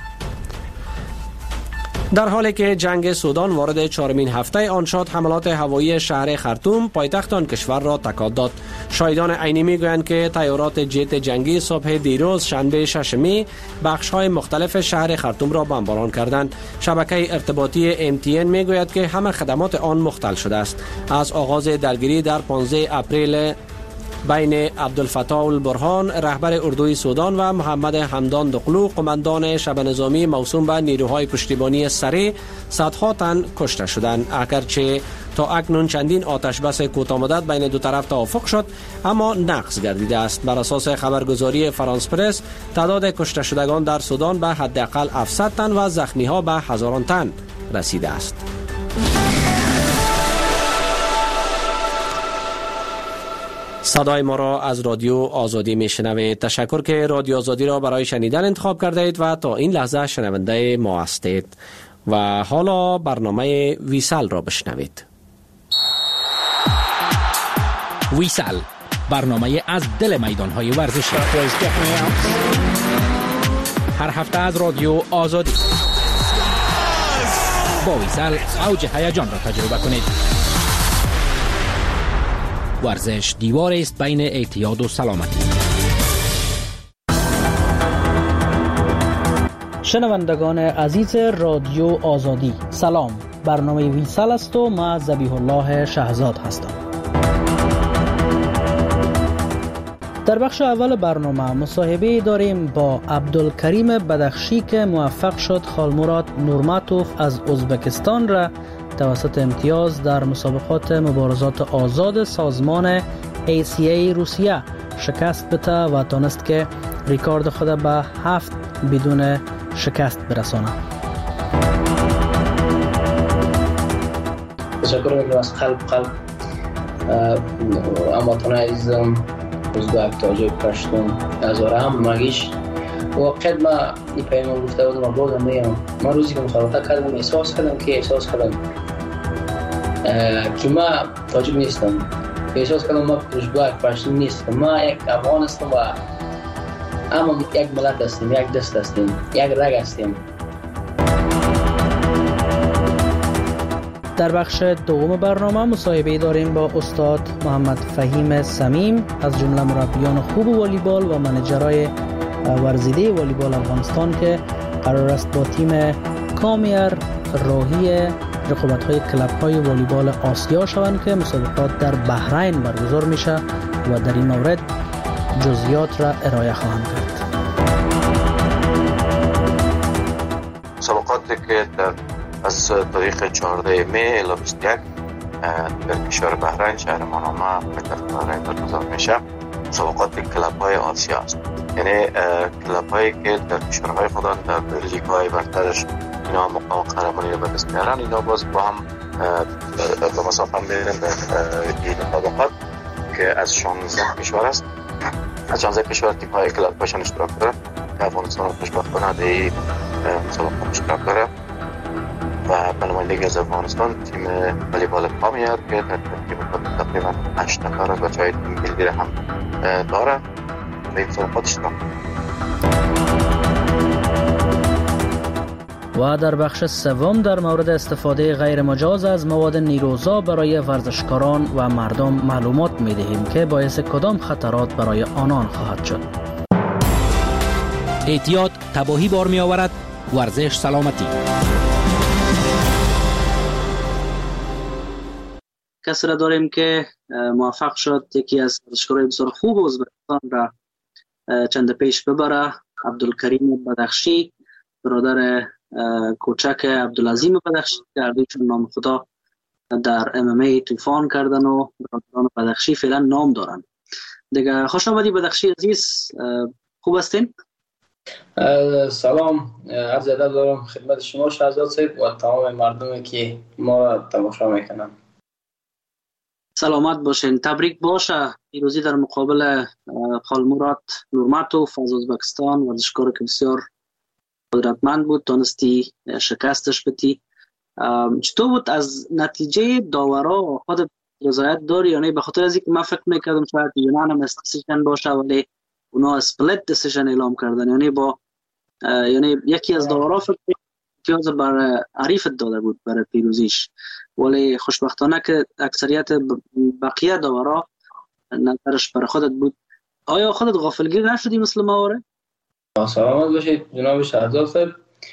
در حالی که جنگ سودان وارد 4مین هفته آن شد، حملات هوایی شهر خرطوم پایتخت آن کشور را تکان داد. شاهدان عینی میگویند که تیارات جت جنگی صبح دیروز شنبه 6 می بخش‌های مختلف شهر خرطوم را بمباران کردند. شبکه ارتباطی MTN میگوید که همه خدمات آن مختل شده است. از آغاز درگیری در 15 اپریل بین عبدالفتاح البرهان رهبر اردوی سودان و محمد حمدان دقلو قماندان شب نظامی موسوم به نیروهای پشتیبانی سریع صدها تن کشته شدند. اگرچه تا اکنون چندین آتش بس کوتاه بین دو طرف توافق شد اما نقض گردیده است. بر اساس خبرگزاری فرانس پرس تعداد کشته شدگان در سودان به حداقل 700 تن و زخمی ها به هزاران تن رسیده است. صدای ما را از رادیو آزادی میشنوید. تشکر که رادیو آزادی را برای شنیدن انتخاب کرده اید و تا این لحظه شنونده ما هستید. و حالا برنامه ویسال را بشنوید. ویسال، برنامه از دل میدان‌های ورزشی. هر هفته از رادیو آزادی. با ویسال اوج هیجان را تجربه کنید. ورزش دیوار است بین اعتیاد و سلامتی. شنوندگان عزیز رادیو آزادی، سلام. برنامه ویسال است و ما ذبیح الله شهزاد هستم. در بخش اول برنامه مصاحبه داریم با عبدالکریم بدخشی که موفق شد خالمراد نورماتوف از ازبکستان را توسط امتیاز در مسابقات مبارزات آزاد سازمان ACA روسیه شکست بده و تانست که ریکارد خود به 7 بدون شکست برسانه. تشکر میکنم از قلب هموطنان عزیزم روزگاه تاجیک پشتون هزاره هم مگیش واقعیت ما این پیمان گفته بودم و بازم میگم من روزی که مسابقه کردم احساس کردم که ما تاجیک نیستم، احساس کردم ما روزگاه پشتون نیستم، ما یک افغان هستم و اما یک ملت هستیم، یک دست هستیم، یک رگ هستیم. در بخش دوم برنامه مصاحبه داریم با استاد محمد فهیم سمیم از جمله مربیان خوب والیبال و منیجرای ورزیده والیبال افغانستان که قرار است با تیم کامیر راهی رقابت‌های کلب‌های والیبال آسیا شوند که مسابقات در بحرین برگزار میشه و در این مورد جزئیات را ارائه خواهند کرد. مسابقاتی که از تاریخ 14 می الی 21 در کشور بحرین شهر مانامه پایتخت بحرین برگزار میشه. مسابقات کلب‌های آسیا است، یعنی کلب‌هایی که در کشورهای خودن در لیگ‌های برترش اینا مقام قهرمانی رو به دست میارن، اینا باز با هم به مسابقه میرن در این مسابقات که از 16 کشور است. از 16 کشور تیم‌های کلب‌هاشون اشتراک داره که افغانستان رو خوشبختانه در این مسابقه اشتراک داره و به نمایندگی از افغانستان تیم والیبال کامیر که در ترکیب تقریبا 8 نفر از بچه‌های تیم گلگیر هم داره و این مسابقات اشتراک و در بخش سوم در مورد استفاده غیر مجاز از مواد نیروزا برای ورزشکاران و مردم معلومات می‌دهیم که باعث کدام خطرات برای آنان خواهد شد. احتیاط تباهی بار می آورد، ورزش سلامتی. کسی را داریم که موفق شد یکی از ورزشکارای بسیار خوب ازبکستان را چند پیش ببره، عبدالکریم بدخشی، برادر کوچک عبدالعظیم بدخشی که هر دویشون نام خدا در MMA طوفان کردن و برادران بدخشی فعلا نام دارن دیگه. خوش آمدی بدخشی عزیز، خوب هستین؟ سلام، عرض ادب دارم خدمت شما شهزاد صاحب و تمام مردمی که ما تماشا میکنن. سلامت باشین، تبریک باشه. پیروزی در مقابل خالمراد نورماتوف از ازبکستان، ورزشکار که بسیار قدرتمند بود، تونستی شکستش بدی. چطور بود از نتیجه داورا؟ خود رضایت داری یا نه؟ به خاطر از اینکه من فکر میکردم شاید یونانیمس دیسیژن باشه ولی اونا اسپلیت دیسیژن اعلام کردن، یعنی با یعنی یکی از داورا فکر امتیاز بر حریفت داده بود برای پیروزیش، ولی خوشبختانه که اکثریت بقیه داورا نظرش برای خودت بود. آیا خودت غافلگیر نشدی مثل ما؟ سلامت باشید جناب شهزاد صاحب،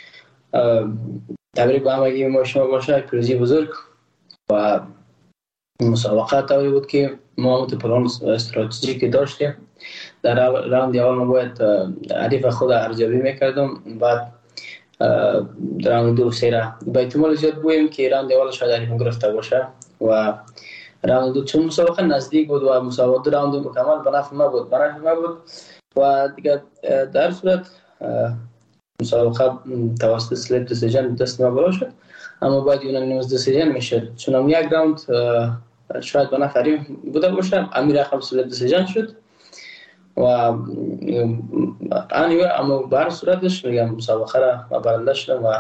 تبریک به همگی ما شما باشه، پیروزی بزرگ و مسابقه طوری بود که ما پلان استراتژی که داشتیم در راند اول ما باید حریف خود ارزیابی میکردم، بعد در راند دو سه را با احتمال زیاد بودیم که راند اول شاید حریف گرفته باشه و راند دو چون مسابقه نزدیک بود و مسابقه دو راند مکمل به نفع ما بود و دیگه در صورت مسابقه توسط سلیپ دیسیژن دست ما بالا شد، اما باید یونانیمس دیسیژن میشد چون هم یک راوند شاید به نفع حریف بوده باشه، امیر رقم سلیپ دیسیژن شد و اما بر صورتش میگم مسابقه را برنده شدم و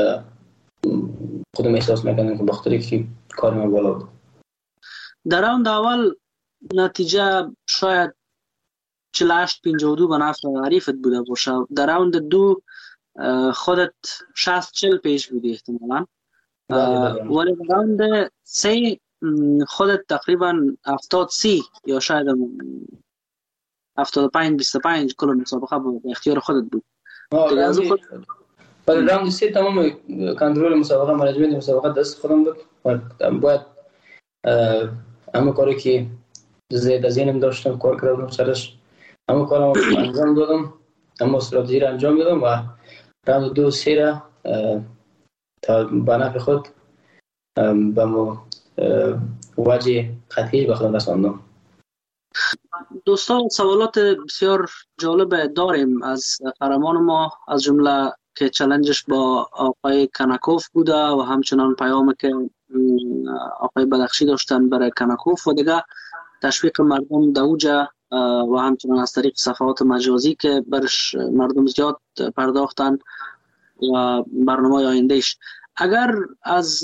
خودم احساس میکنم که بخاطر که کار ما بالا بود. در راوند اول نتیجه شاید 48-52 به نفع حریفت بوده باشه، در راوند دو خودت 60-40 پیش بودی احتمالاً، ولی در راوند سه خودت تقریبا 70-30 یا شاید 75-25 کل مسابقه به اختیار خودت بود. ولی راوند سه تمام کنترل مسابقه، منیجمنت مسابقه دست خودم بود و باید همه کاری که زیاد ذهنم داشتم کار کردم سرش، همه کارم انجام دادم، همه استراتژی را انجام دادم و راوند دو سه را تا به نفع خود به وجه قطعی به خودم رساندم. دوستان سوالات بسیار جالب داریم از قهرمان ما، از جمله که چالنجش با آقای کنکوف بوده و همچنان پیامی که آقای بدخشی داشتن برای کنکوف و دیگه تشویق مردم دوجه و همچنان از طریق صفحات مجازی که برش مردم زیاد پرداختن و برنامه آیندهش. اگر از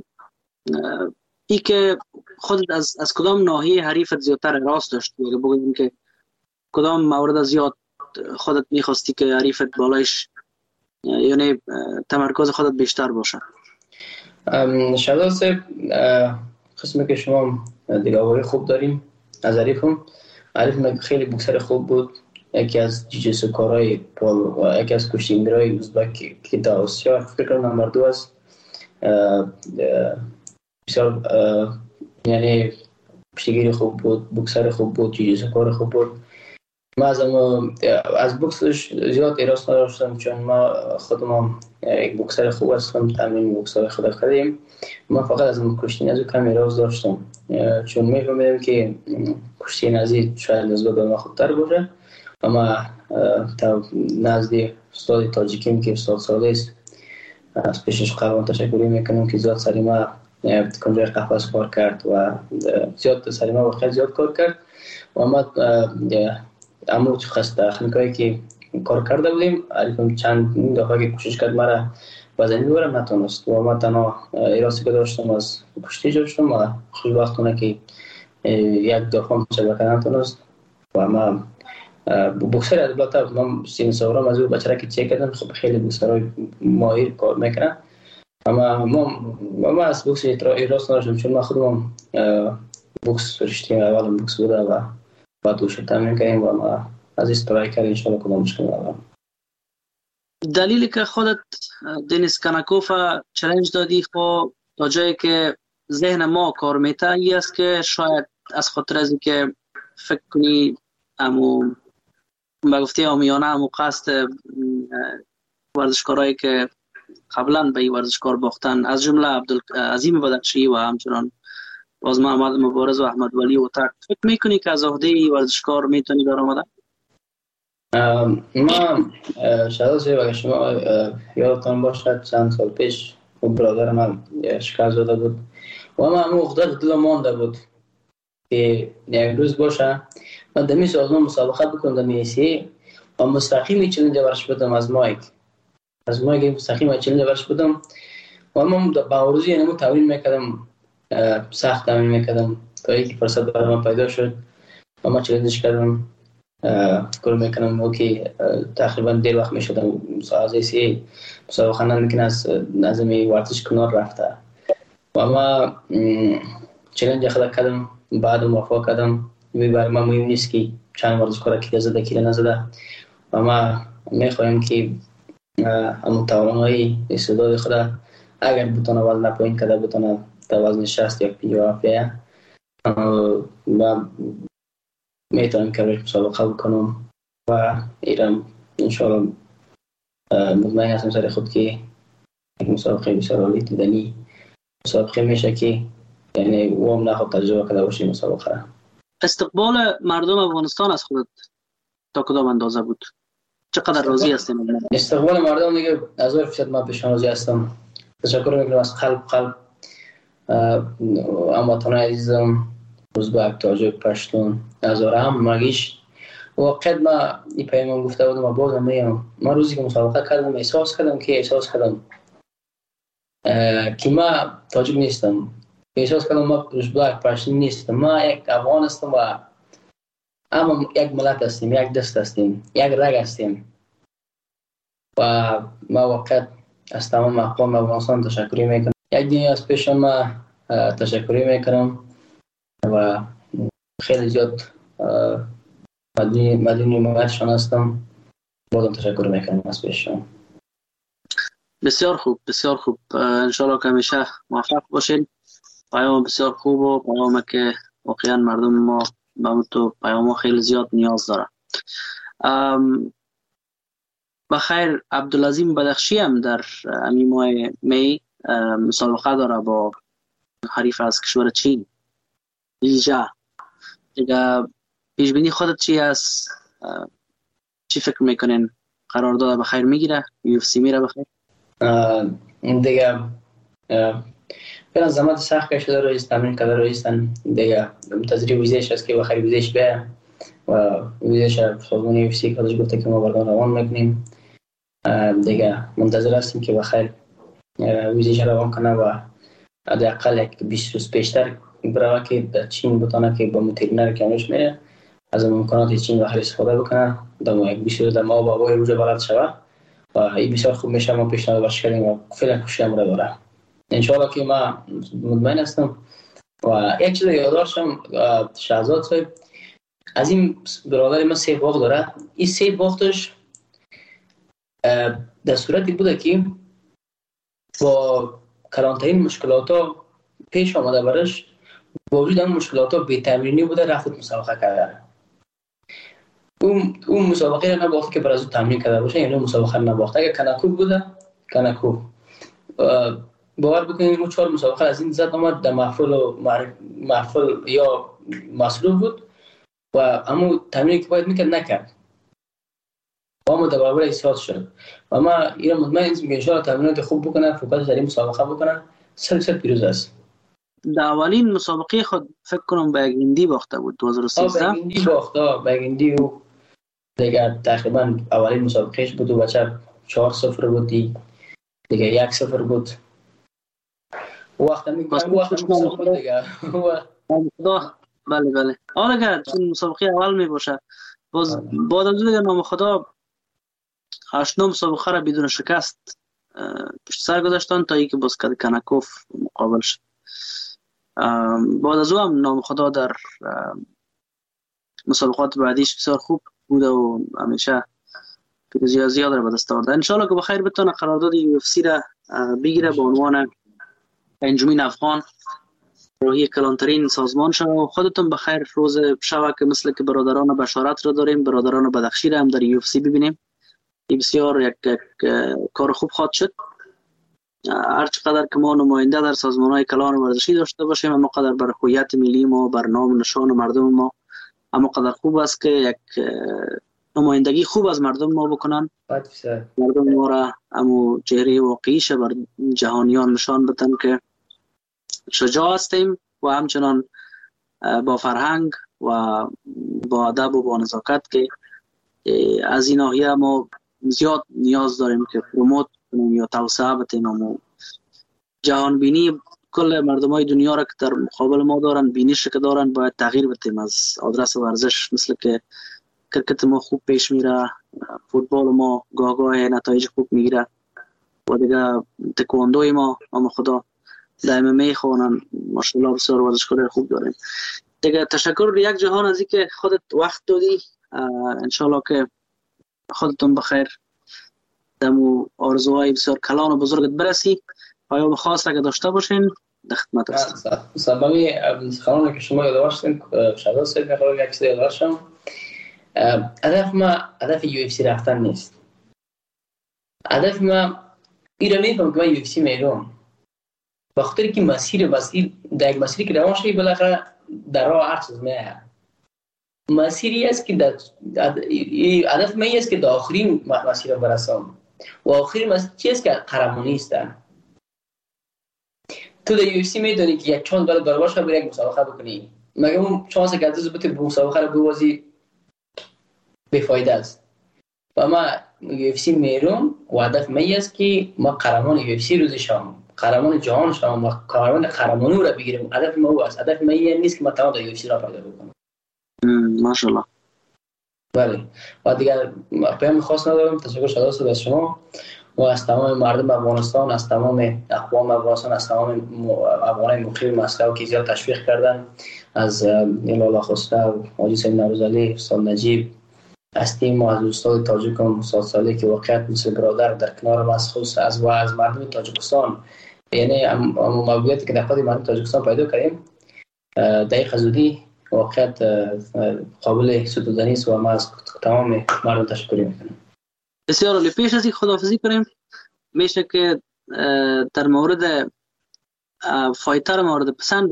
ای که خودت از کدام ناحیه حریفت زیادتر راست داشت، اگه بگوییم که کدام مورد زیاد خودت میخواستی که حریفت بالایش یعنی تمرکز خودت بیشتر باشه؟ شهزاد صاحب، قسمی که شما دیگه آواری خوب داریم از حریفم خیلی بوکسر خوب بود، یکی از جیجیسوکارای پول و یکی از کشتیگیرای ازبک که در آسیا فکر کنم نمبر 2 است. بسیار یعنی کشتیگیری خوب بود، بوکسر خوب بود، جیجیسوکار خوب بود. ما از بوکسش زیاد ایراس نداشتم چون ما خودم یک بوکسر خوب هستم، تمرین بوکسر خود کردیم. ما فقط از کشتی نزدیک کم ایراس داشتم چون میفهمیدم که کشتی نزدیک شاید نسبت به ما خوبتر باشه و ما نزدیک استاد تاجیکیم که استاد ساله است از پیشش قربان تشکری میکنم که زیاد سری ما کنجای قفص کار کرد و زیاد سری ما واقعا زیاد کار کرد و ما امو خست تکنیکایی که کار کرده بودیم علیکم چند دفعه که کوشش کرد مرا وزنی ببرم نتونست و ما تنها ایراسی که داشتم از کشتی داشتم و خوشبختانه که یک دفعه مشابه نتونست و ما بوکسر البته من سین سورم از او بچه که چک کردم. خب خیلی بوکسرای ماهر کار میکنن اما ما از بوکس ایراس نداشتم چون ما خودم بوکس رشته اول بوکس بوده و بعد دوش تمرین کردیم و ما از استرایکر انشاءالله کدام مشکل ندارم. دلیلی که خودت دنیس کنکوف چالش دادی خب تا جایی که ذهن ما کار میته ای است که شاید از خاطر از که فکر کنی امو بگفته آمیانه امو قصد ورزشکارایی که قبلا به این ورزشکار باختن از جمله عبدالعظیم بدخشی و همچنان باز محمد مبارز و احمد ولی و تک فکر میکنی که از عهده این ورزشکار میتونی در آمدن؟ ما شهزاد صاحب اگر شما یادتان باشد چند سال پیش برادر من شکست زده بود و من همون عهده دل مانده بود که یک روز باشه من دمی سازمان مسابقه بکنم در میسی و مستقیم چلنج ورش بدم از مایک مستقیم چلنج ورش بدم و من با روزی نمو تمرین میکردم، سخت تمرین میکردم تا اینکه فرصت برای من پیدا شد و من چلنجش کردم. فکر میکنم که تقریبا دیر وقت میشدم سازی مسابقه نمیکنه از نظمی ورزش کنار رفته و ما چلنج خود کردم. بعد موافق کردم برای ما مهم نیست که چند ورزشکار کی زده کی نزده و ما میخوایم که همون توانایی استعداد خود اگر بتونه وزن پایین کرده بتونه تا وزن 60 یا 50 و میتونم که مسابقه بکنم و ایران انشاءالله مطمئن هستم سر خود که یک مسابقه بسیار عالی دیدنی مسابقه میشه که یعنی او هم نخواد تجربه کرده باشی مسابقه. استقبال مردم افغانستان از خودت تا کدام اندازه بود؟ چقدر راضی هستیم؟ استقبال مردم دیگه 1000% من پیشان راضی هستم. تشکر میکنم از قلب هموطنان عزیزم ازبک، تاجیک، پشتون، هزاره هم مگیش واقعا ما این پیمان گفته بودم و بازم میگم من روزی که مسابقه کردم احساس کردم که ما تاجیک نیستم، احساس کردم ما ازبک، پشتون نیستم، ما یک افغان هستم و اما یک ملت هستیم، یک دست هستیم، یک رگ هستیم و ما واقعا از تمام اقوام افغانستان تشکری میکنم. یک دنیا از پیش ما تشکری میکنم و خیلی زیاد مدینی موقعشان هستم. بازم تشکر میکنم از پیششان. بسیار خوب انشاءالله که همیشه موفق باشین. پیام بسیار خوب و پیامی که واقعا مردم ما به تو پیام خیلی زیاد نیاز داره. بخیر عبدالعظیم بدخشی هم در همین ماه می مسابقه داره با حریف از کشور چین دیگه پیش بینی خودت چی است؟ چی فکر میکنین؟ قرارداد به خیر میگیره؟ UFC میره به خیر؟ دیگه فعلا زحمت سخت کشیده رئیس تمرین کرده رئیسن دیگه منتظر ویزش است که به خیر ویزش بیاد و ویزش سازمان UFC خودش گفته که ما برای روان میکنیم دیگه منتظر هستیم که به خیر ویزش روان کنه و حداقل یک 20 روز پیشتر برای که در چین بتونه که با وترینر کاملش میره از امکانات چین و خیر استفاده بکنه در یک 20 روز در ما با روز بلد شود و این بسیار خوب میشه. ما پیشنهاد باش کردیم و فعلا خوشی هم داره انشاءالله که ما مطمئن هستم. و یک چیز یادداشتم شهزاد صاحب از این برادر ما 3 باغ داره. این 3 باغش در صورتی بوده که با کلانترین مشکلات ها پیش آمده برش با وجود اون مشکلات ها بی‌تمرینی بوده رفت مسابقه کرده. اون مسابقه را نباخت که برای از تمرین کرده باشه یعنی مسابقه را نباخت. اگر کنکو بوده کنکو باور بکنید اون 4 مسابقه از این زد آمد در محفل یا مصروف بود و همون تمرینی که باید میکرد نکرد و اما در برابر احساس شد و ما این مطمئن هستیم که انشاءالله تمرینات خوب بکنه فوکس در این مسابقه بکنه 100% پیروز است. در اولین مسابقه خود فکر کنم به هندی باخته بود 2013 به هندی باخته به هندی و دیگه تقریبا اولین مسابقهش بود و بچه 4-0 بود دیگه 1-0 بود وقت مسابقه دیگه بله آره که چون مسابقه اول می باشه باز بعد از دیگه نام خدا 8-9 مسابقه را بدون شکست پشت سر گذاشتن تا اینکه باز کنکوف مقابل شد. بعد از او هم نام خدا در مسابقات بعدیش بسیار خوب بوده و همیشه پیروزی زیاد را به دست آورده. انشالله که بخیر بتونه قرارداد UFC را بگیره به عنوان انجمن افغان روحی کلانترین سازمان شد و خودتون بخیر روز شب که مثل که برادران بشارت را داریم برادران بدخشی را هم در UFC ببینیم. این بسیار یک کار خوب خواهد شد. هر چقدر که ما نماینده در سازمان‌های کلان ورزشی داشته باشیم اما قدر بر هویت ملی ما بر نام نشان مردم ما اما قدر خوب است که یک نمایندگی خوب از مردم ما بکنن مردم ما را امو چهره واقعیش بر جهانیان نشان بدن که شجاع هستیم و همچنان با فرهنگ و با ادب و با نزاکت که از این ناحیه ما زیاد نیاز داریم که پروموت کنیم یا توسعه بدیم و جهان بینی کل مردمای دنیا را که در مقابل ما دارن بینیش که دارن باید تغییر بدیم از آدرس ورزش مثل که کرکت ما خوب پیش میره فوتبال ما گاه نتایج خوب میگیره و دیگه تکواندوی ما اما خدا دائما میخوانن ماشاءالله بسیار ورزشکار خوب داریم دیگه. تشکر یک جهان از اینکه خودت وقت دادی انشالله که خودتون بخیر دمو آرزوهای بسیار کلان و بزرگت برسی پیام خاص اگه داشته باشین در خدمت هستم. سببی خانم که شما یادداشتین شهزاد صاحب میخوام یک چیز یادداشتم. هدف UFC رفتن نیست. هدف ما ایران میفهم که من UFC میرم بخاطر که مسیر در یک مسیری که روان شدی بالاخره در راه هر چیز میه مسیری است که هدف من است که در آخرین مسیر برسم و آخرین مسیر چیست که قهرمانی است. تو در UFC میدونی که یک چانس برای باشه بری یک مسابقه بکنی مگه اون چانس که از بتونی مسابقه رو ببازی بیفایده است و ما UFC میرم و هدف من است که ما قهرمان UFC روز شام قهرمان جهان شام و قهرمانی رو بگیریم. هدف ما او است. هدف من این نیست که ما تمام در UFC را پیدا بکنم. ماشاءالله. بله و دیگر پیام خاص ندارم. تشکر شهزاد از شما و از تمام مردم افغانستان از تمام اقوام افغانستان از تمام افغانای مقیم مسکو که زیاد تشویق کردن از لالا خسرو حاجی سید نوروزعلی استاد نجیب هستیم و از استاد تاجیکم استاد صالح که واقعا مثل برادر در کنار ما خصوص از مردم تاجیکستان یعنی موقعیتی که در خود مردم تاجیکستان پیدا کردیم دقیق زودی واقعا قابل ستودنی است و ما از تمام مردم تشکر میکنم. بسیار عالی. پیش از این خداحافظی کنیم میشه که در مورد فایتر مورد پسند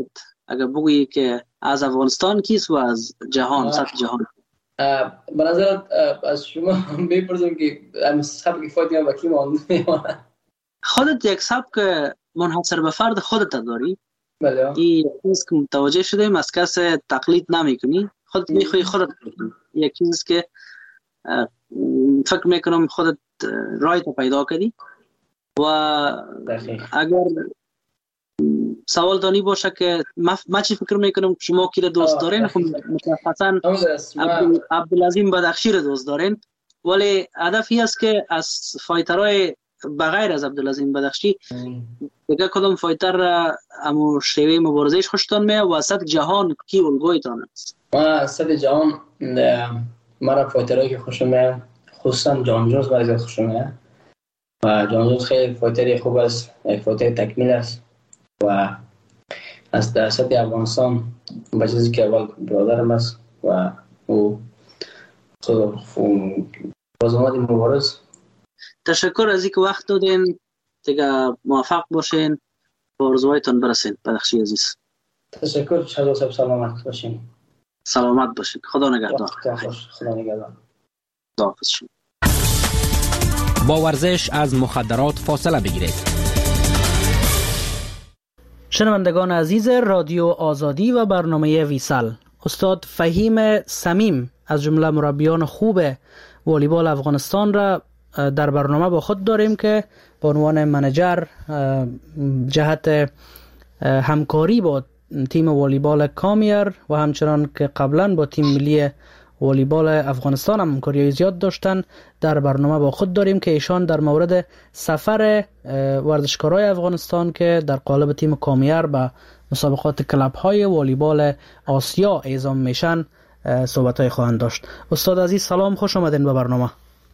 اگر بگویی که از افغانستان کیست و از جهان، سطح جهان؟ به نظرت از شما میپرسم که سبک فایده با کی میمونه؟ خودت یک سبک منحصر به فرد خودت داری؟ بله. این چیز که متوجه شدیم از کس تقلید نمیکنی، خودت میخوای خودت بکنی. یک چیز که فکر میکنم خودت رایت پیدا کردی و اگر سوال دانی باشه که من چی فکر میکنم شما کی را دوست دارین؟ خب متفقاً عبدالعظیم بدخشی را دوست دارین، ولی هدفی است که از فایترهای بغیر از عبدالعظیم بدخشی دیگه کدام فایتر را امو شیوه مبارزهش خوشتان میه و سطح جهان کی الگویتان است؟ ما سطح جهان مرا فایترهایی که خوشم میه خصوصا جان جونز بعضی خوشم میه و جان جونز خیلی فایتری خوب است، یک فایتر تکمیل است و از در سطح افغانستان با چیزی که اول برادرم است و او بازماند مبارز. تشکر از اینکه وقت دادین، دیگه موفق باشین و آرزوهایتان برسین. بدخشی عزیز تشکر. شاد و سلامت باشین. سلامت باشین. خدا نگهدار. خدا نگهدار. خداحافظ شما. با ورزش از مخدرات فاصله بگیرید. شنوندگان عزیز رادیو آزادی و برنامه ویسل، استاد فهیم صمیم از جمله مربیان خوب والیبال افغانستان را در برنامه با خود داریم که به عنوان منیجر جهت همکاری با تیم والیبال کامیر و همچنان که قبلا با تیم ملی والیبال افغانستان هم همکاری زیاد داشتن در برنامه با خود داریم که ایشان در مورد سفر ورزشکارای افغانستان که در قالب تیم کامیر به مسابقات کلاب های والیبال آسیا اعزام میشن صحبت های خواهند داشت. استاد عزیز سلام، خوش آمدین به برنامه.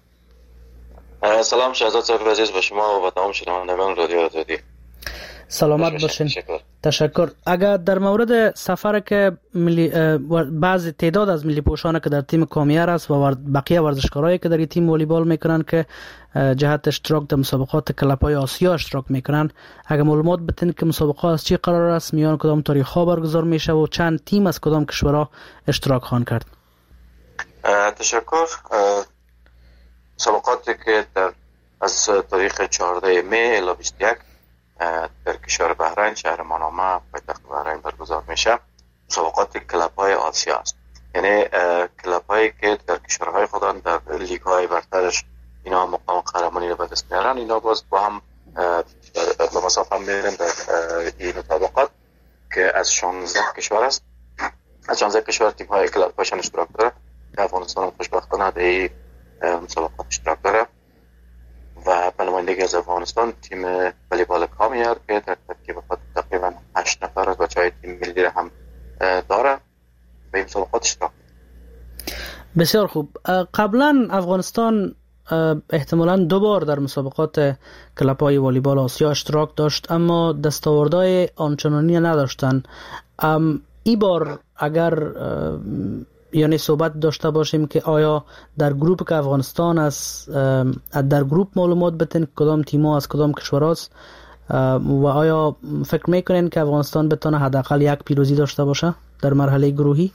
سلام شهزاد صاحب عزیز به شما و تمام شنوندگان رادیو آزادی. سلامت باشین. تشکر. اگر در مورد سفر که بعض تعداد از ملی پوشان که در تیم کامیر است و بقیه ورزشکارایی که در تیم والیبال میکنن که جهت اشتراک در مسابقات کلاب‌های آسیا اشتراک میکنن، اگر معلومات بدین که مسابقات از چی قرار است، میان کدام تاریخ‌ها برگزار میشه و چند تیم از کدام کشورها اشتراک خواهند کرد؟ تشکر. مسابقاتی که از تاریخ 14 می الی 21 در کشور بحرین شهر مانامه پایتخت بحرین برگزار میشه. مسابقات کلاب‌های آسیا است، یعنی کلاب‌هایی که در کشورهای خودن در لیگ‌های برترش اینا مقام قهرمانی رو به دست میارن، اینا باز با هم به مسافه میرن در این مسابقات که از 16 کشور است. از 16 کشور تیم‌های کلاب‌هاشون اشتراک داره. افغانستان خوشبختانه در این مسابقات اشتراک داره و به نمایندگی از افغانستان تیم والیبال کامیر که در ترکیب خود تقریبا 8 نفر از بچه‌های تیم ملی را هم داره به این مسابقات اشتراک. بسیار خوب. قبلا افغانستان احتمالاً 2 بار در مسابقات کلاب‌های والیبال آسیا اشتراک داشت اما دستاوردهای آنچنانی نداشتن. این بار اگر یعنی صحبت داشته باشیم که آیا در گروپ که افغانستان است در گروپ معلومات بتین کدام تیم‌ها از کدام کشورهاست و آیا فکر میکنین که افغانستان بتونه حداقل یک پیروزی داشته باشه در مرحله گروهی؟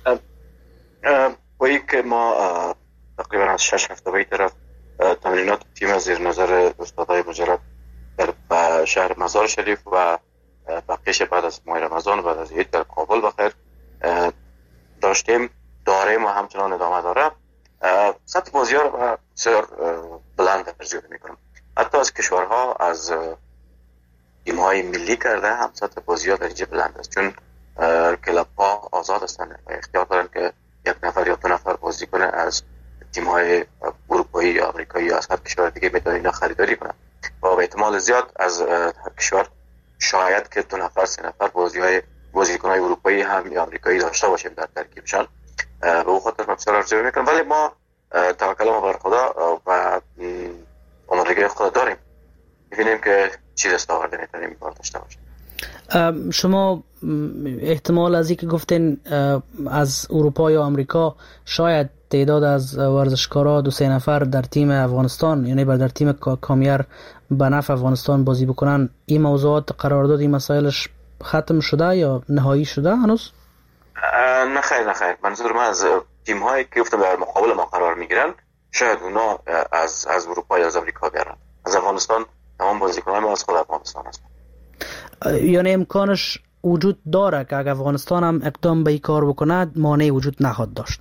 با اینکه ما تقریبا از 6 هفته به طرف تمرینات تیم زیر نظر استادای مجرد در شهر مزار شریف و بقیش بعد از ماه رمضان بعد از عید در کابل بخیر داشتیم داریم و همچنان ادامه داره. سطح بازی‌ها رو بسیار بلند ارزیابی می‌کنم. حتی از کشورها از تیم‌های ملی کرده هم سطح بازی‌ها در اینجا بلند است، چون کلاب‌ها آزاد هستند و اختیار دارن که یک نفر یا 2 نفر بازی کنه از تیم‌های اروپایی یا آمریکایی یا از هر کشور دیگه میتونن اینا خریداری کنن و به احتمال زیاد از هر کشور شاید که 2 نفر 3 نفر بازیکن‌های اروپایی هم یا آمریکایی داشته باشیم در ترکیبشان. به اون خاطر من بسیار ارزیابی میکنم، ولی ما توکل ما بر خدا و آمادگی خدا داریم، می‌بینیم که چی دستاورد میتونیم این کار داشته باشیم. شما احتمال از اینکه گفتین از اروپا یا آمریکا شاید تعداد از ورزشکارا 2-3 نفر در تیم افغانستان یعنی در تیم کامیر به نفع افغانستان بازی بکنن، این موضوعات قرارداد این مسائلش ختم شده یا نهایی شده هنوز؟ نه خیر. منظور من از تیم هایی که گفتم در مقابل ما قرار میگیرن شاید اونا از اروپا یا از امریکا بیارن. از افغانستان تمام بازیکنان ما از خود افغانستان هستن. یعنی امکانش وجود داره که اگر افغانستان هم اقدام به این کار بکنه مانعی وجود نخواهد داشت؟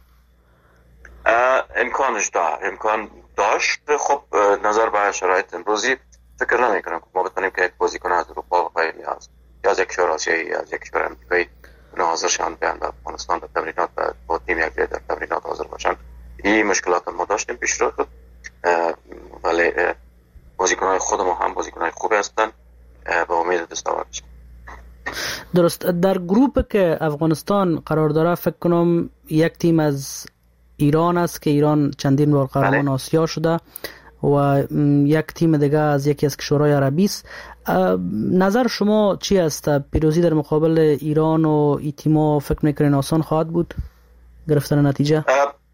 امکان داشت. خب نظر به شرایط امروزی فکر نمی کنم ما بتونیم که یک بازیکن از اروپا و یا از یک کشور آسیایی یا از یک کشور امریکایی اونا حاضر شدن بیان به افغانستان در تمرینات و با تیم یک در تمرینات حاضر باشن. این مشکلات ما داشتیم پیش رو شد، ولی بازیکن‌های خود ما هم بازیکن‌های خوبی هستن، با امید دستاورد شدن. درست. در گروپ که افغانستان قرار داره فکر کنم یک تیم از ایران است که ایران چندین بار قهرمان آسیا شده و یک تیم دیگه از یکی از کشورهای عربی است. نظر شما چی است؟ پیروزی در مقابل ایران و این تیم‌ها فکر می‌کنین آسان خواهد بود گرفتن نتیجه؟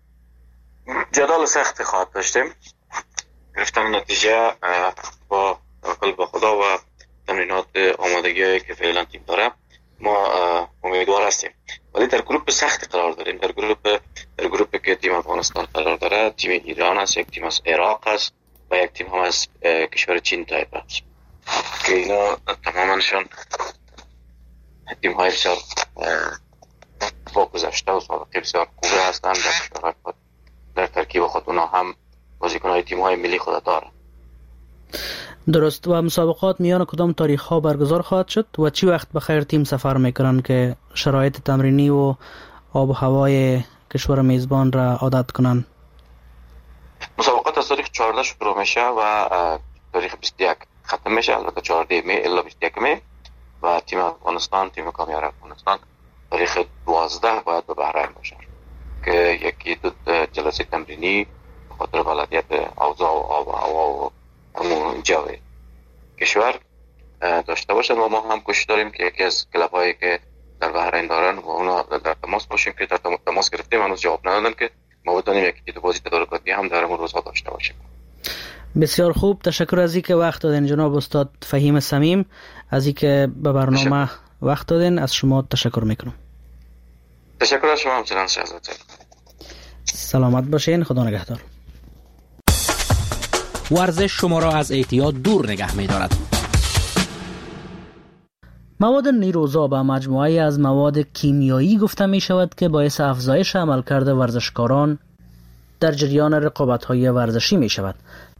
جدال سخت خواهد داشتیم. گرفتن نتیجه با توکل به خدا و تمرینات آمادگی که فعلا تیم داره ما امیدوار هستیم. ولی در گروپ سخت قرار داریم. در گروپی که تیم افغانستان قرار داره، تیم ایران است، یک تیم از عراق است و یک تیم هم از کشور چین تایپ است که اینا تمامشان تیم های بسیار با گذشته و سابقه بسیار خوبه هستند. در ترکیب خود اونا هم بازیکن‌های تیم های ملی خود داره. درست. و مسابقات میان کدام تاریخ ها برگزار خواهد شد و چی وقت بخیر تیم سفر میکنن که شرایط تمرینی و آب و هوای کشور میزبان را عادت کنن؟ مسابقات از تاریخ 14 شروع میشه و تاریخ 21 ختم میشه. البته 14 می الا 21 می و تیم افغانستان، تیم کامیار افغانستان تاریخ 12 باید به بحرین باشه که یکی دو جلسه تمرینی به خاطر بلدیت اوضاع و آب و هوا و همون جوی کشور داشته باشد و ما هم کوشش داریم که یکی از کلاب‌هایی که در بحرین دارن و اونا در تماس باشیم که در تماس گرفتیم هنوز جواب ندادن که ما بتونیم یکی دو بازی تدارکاتی هم در اون روزها داشته باشیم. بسیار خوب. تشکر از اینکه وقت دادین جناب استاد فهیم صمیم، از اینکه به برنامه وقت دادین. از شما تشکر میکنم. تشکر از شما همچنان شهزاد. سلامت باشین. خدا نگهدار. ورزش شما را از اعتیاد دور نگه می‌دارد. مواد نیروزا به مجموعه‌ای از مواد کیمیایی گفته می شود که باعث افزایش عملکرد ورزشکاران در جریان رقابت‌های ورزشی می شود.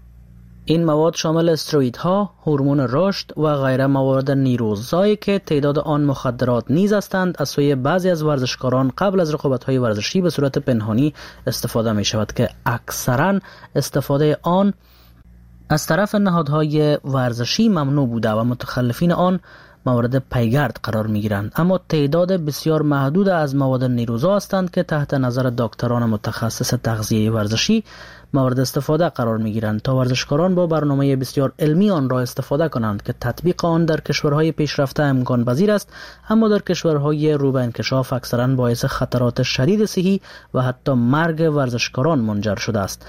این مواد شامل استروئیدها، هورمون رشد و غیره مواد نیروزایی که تعداد آن مخدرات نیز هستند از سوی بعضی از ورزشکاران قبل از رقابت‌های ورزشی به صورت پنهانی استفاده می شود که اکثراً استفاده آن از طرف نهادهای ورزشی ممنوع بوده و متخلفین آن مورد پیگرد قرار می گیرند. اما تعداد بسیار محدود از مواد نیروزا هستند که تحت نظر دکتران متخصص تغذیه ورزشی مورد استفاده قرار می گیرند تا ورزشکاران با برنامه بسیار علمی آن را استفاده کنند که تطبیق آن در کشورهای پیشرفته امکان پذیر است، اما در کشورهای رو به انکشاف اکثرا باعث خطرات شدید صحی و حتی مرگ ورزشکاران منجر شده است.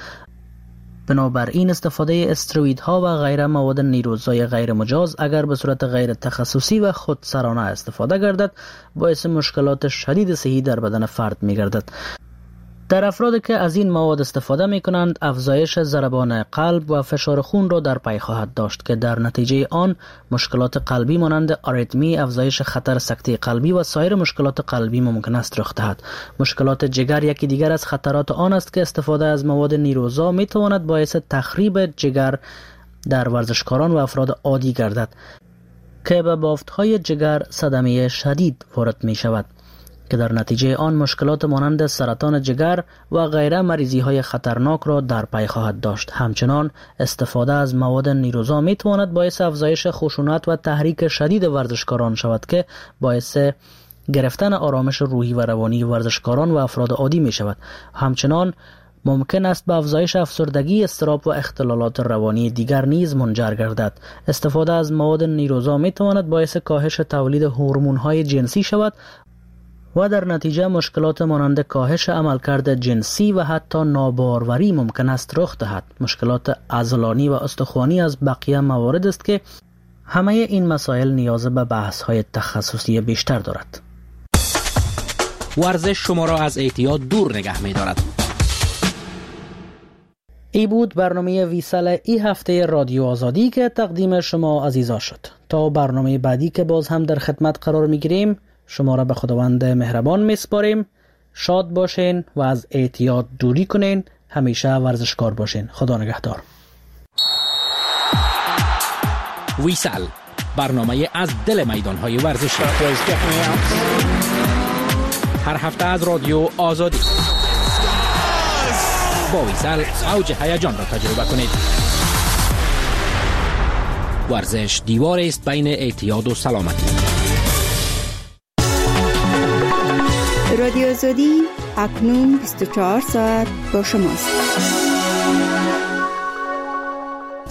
بنابراین استفاده استروئیدها و غیره مواد نیروزای غیر مجاز اگر به صورت غیر تخصصی و خودسرانه استفاده گردد باعث مشکلات شدید صحی در بدن فرد می گردد. در افرادی که از این مواد استفاده می کنند افزایش ضربان قلب و فشار خون را در پی خواهد داشت که در نتیجه آن مشکلات قلبی مانند آریتمی، افزایش خطر سکته قلبی و سایر مشکلات قلبی ممکن است رخ دهد. مشکلات جگر یکی دیگر از خطرات آن است که استفاده از مواد نیروزا می تواند باعث تخریب جگر در ورزشکاران و افراد عادی گردد که به بافت‌های جگر صدمه شدید وارد می شود که در نتیجه آن مشکلات مانند سرطان جگر و غیره مریضی‌های خطرناک را در پی خواهد داشت. همچنان استفاده از مواد نیروزا می تواند باعث افزایش خشونت و تحریک شدید ورزشکاران شود که باعث گرفتن آرامش روحی و روانی ورزشکاران و افراد عادی می شود. همچنان ممکن است به افزایش افسردگی، اضطراب و اختلالات روانی دیگر نیز منجر گردد. استفاده از مواد نیروزا می تواند باعث کاهش تولید هورمون‌های جنسی شود و در نتیجه مشکلات مانند کاهش عملکرد جنسی و حتی ناباروری ممکن است رخ دهد. مشکلات عضلانی و استخوانی از بقیه موارد است که همه این مسائل نیاز به بحث‌های تخصصی بیشتر دارد. ورزش شما را از اعتیاد دور نگه می‌دارد. ای بود برنامه ویسال ای هفته رادیو آزادی که تقدیم شما عزیزا شد. تا برنامه بعدی که باز هم در خدمت قرار می‌گیریم، شما را به خداوند مهربان می‌سپاریم. شاد باشین و از اعتیاد دوری کنین. همیشه ورزشکار باشین. خدا نگهدار. ویسال، برنامه از دل میدان‌های ورزشی. هر هفته از رادیو آزادی. با ویسال اوج هیجان را تجربه کنید. ورزش دیوار است بین اعتیاد و سلامتی. رادیو آزادی اکنون 24 ساعت با شماست.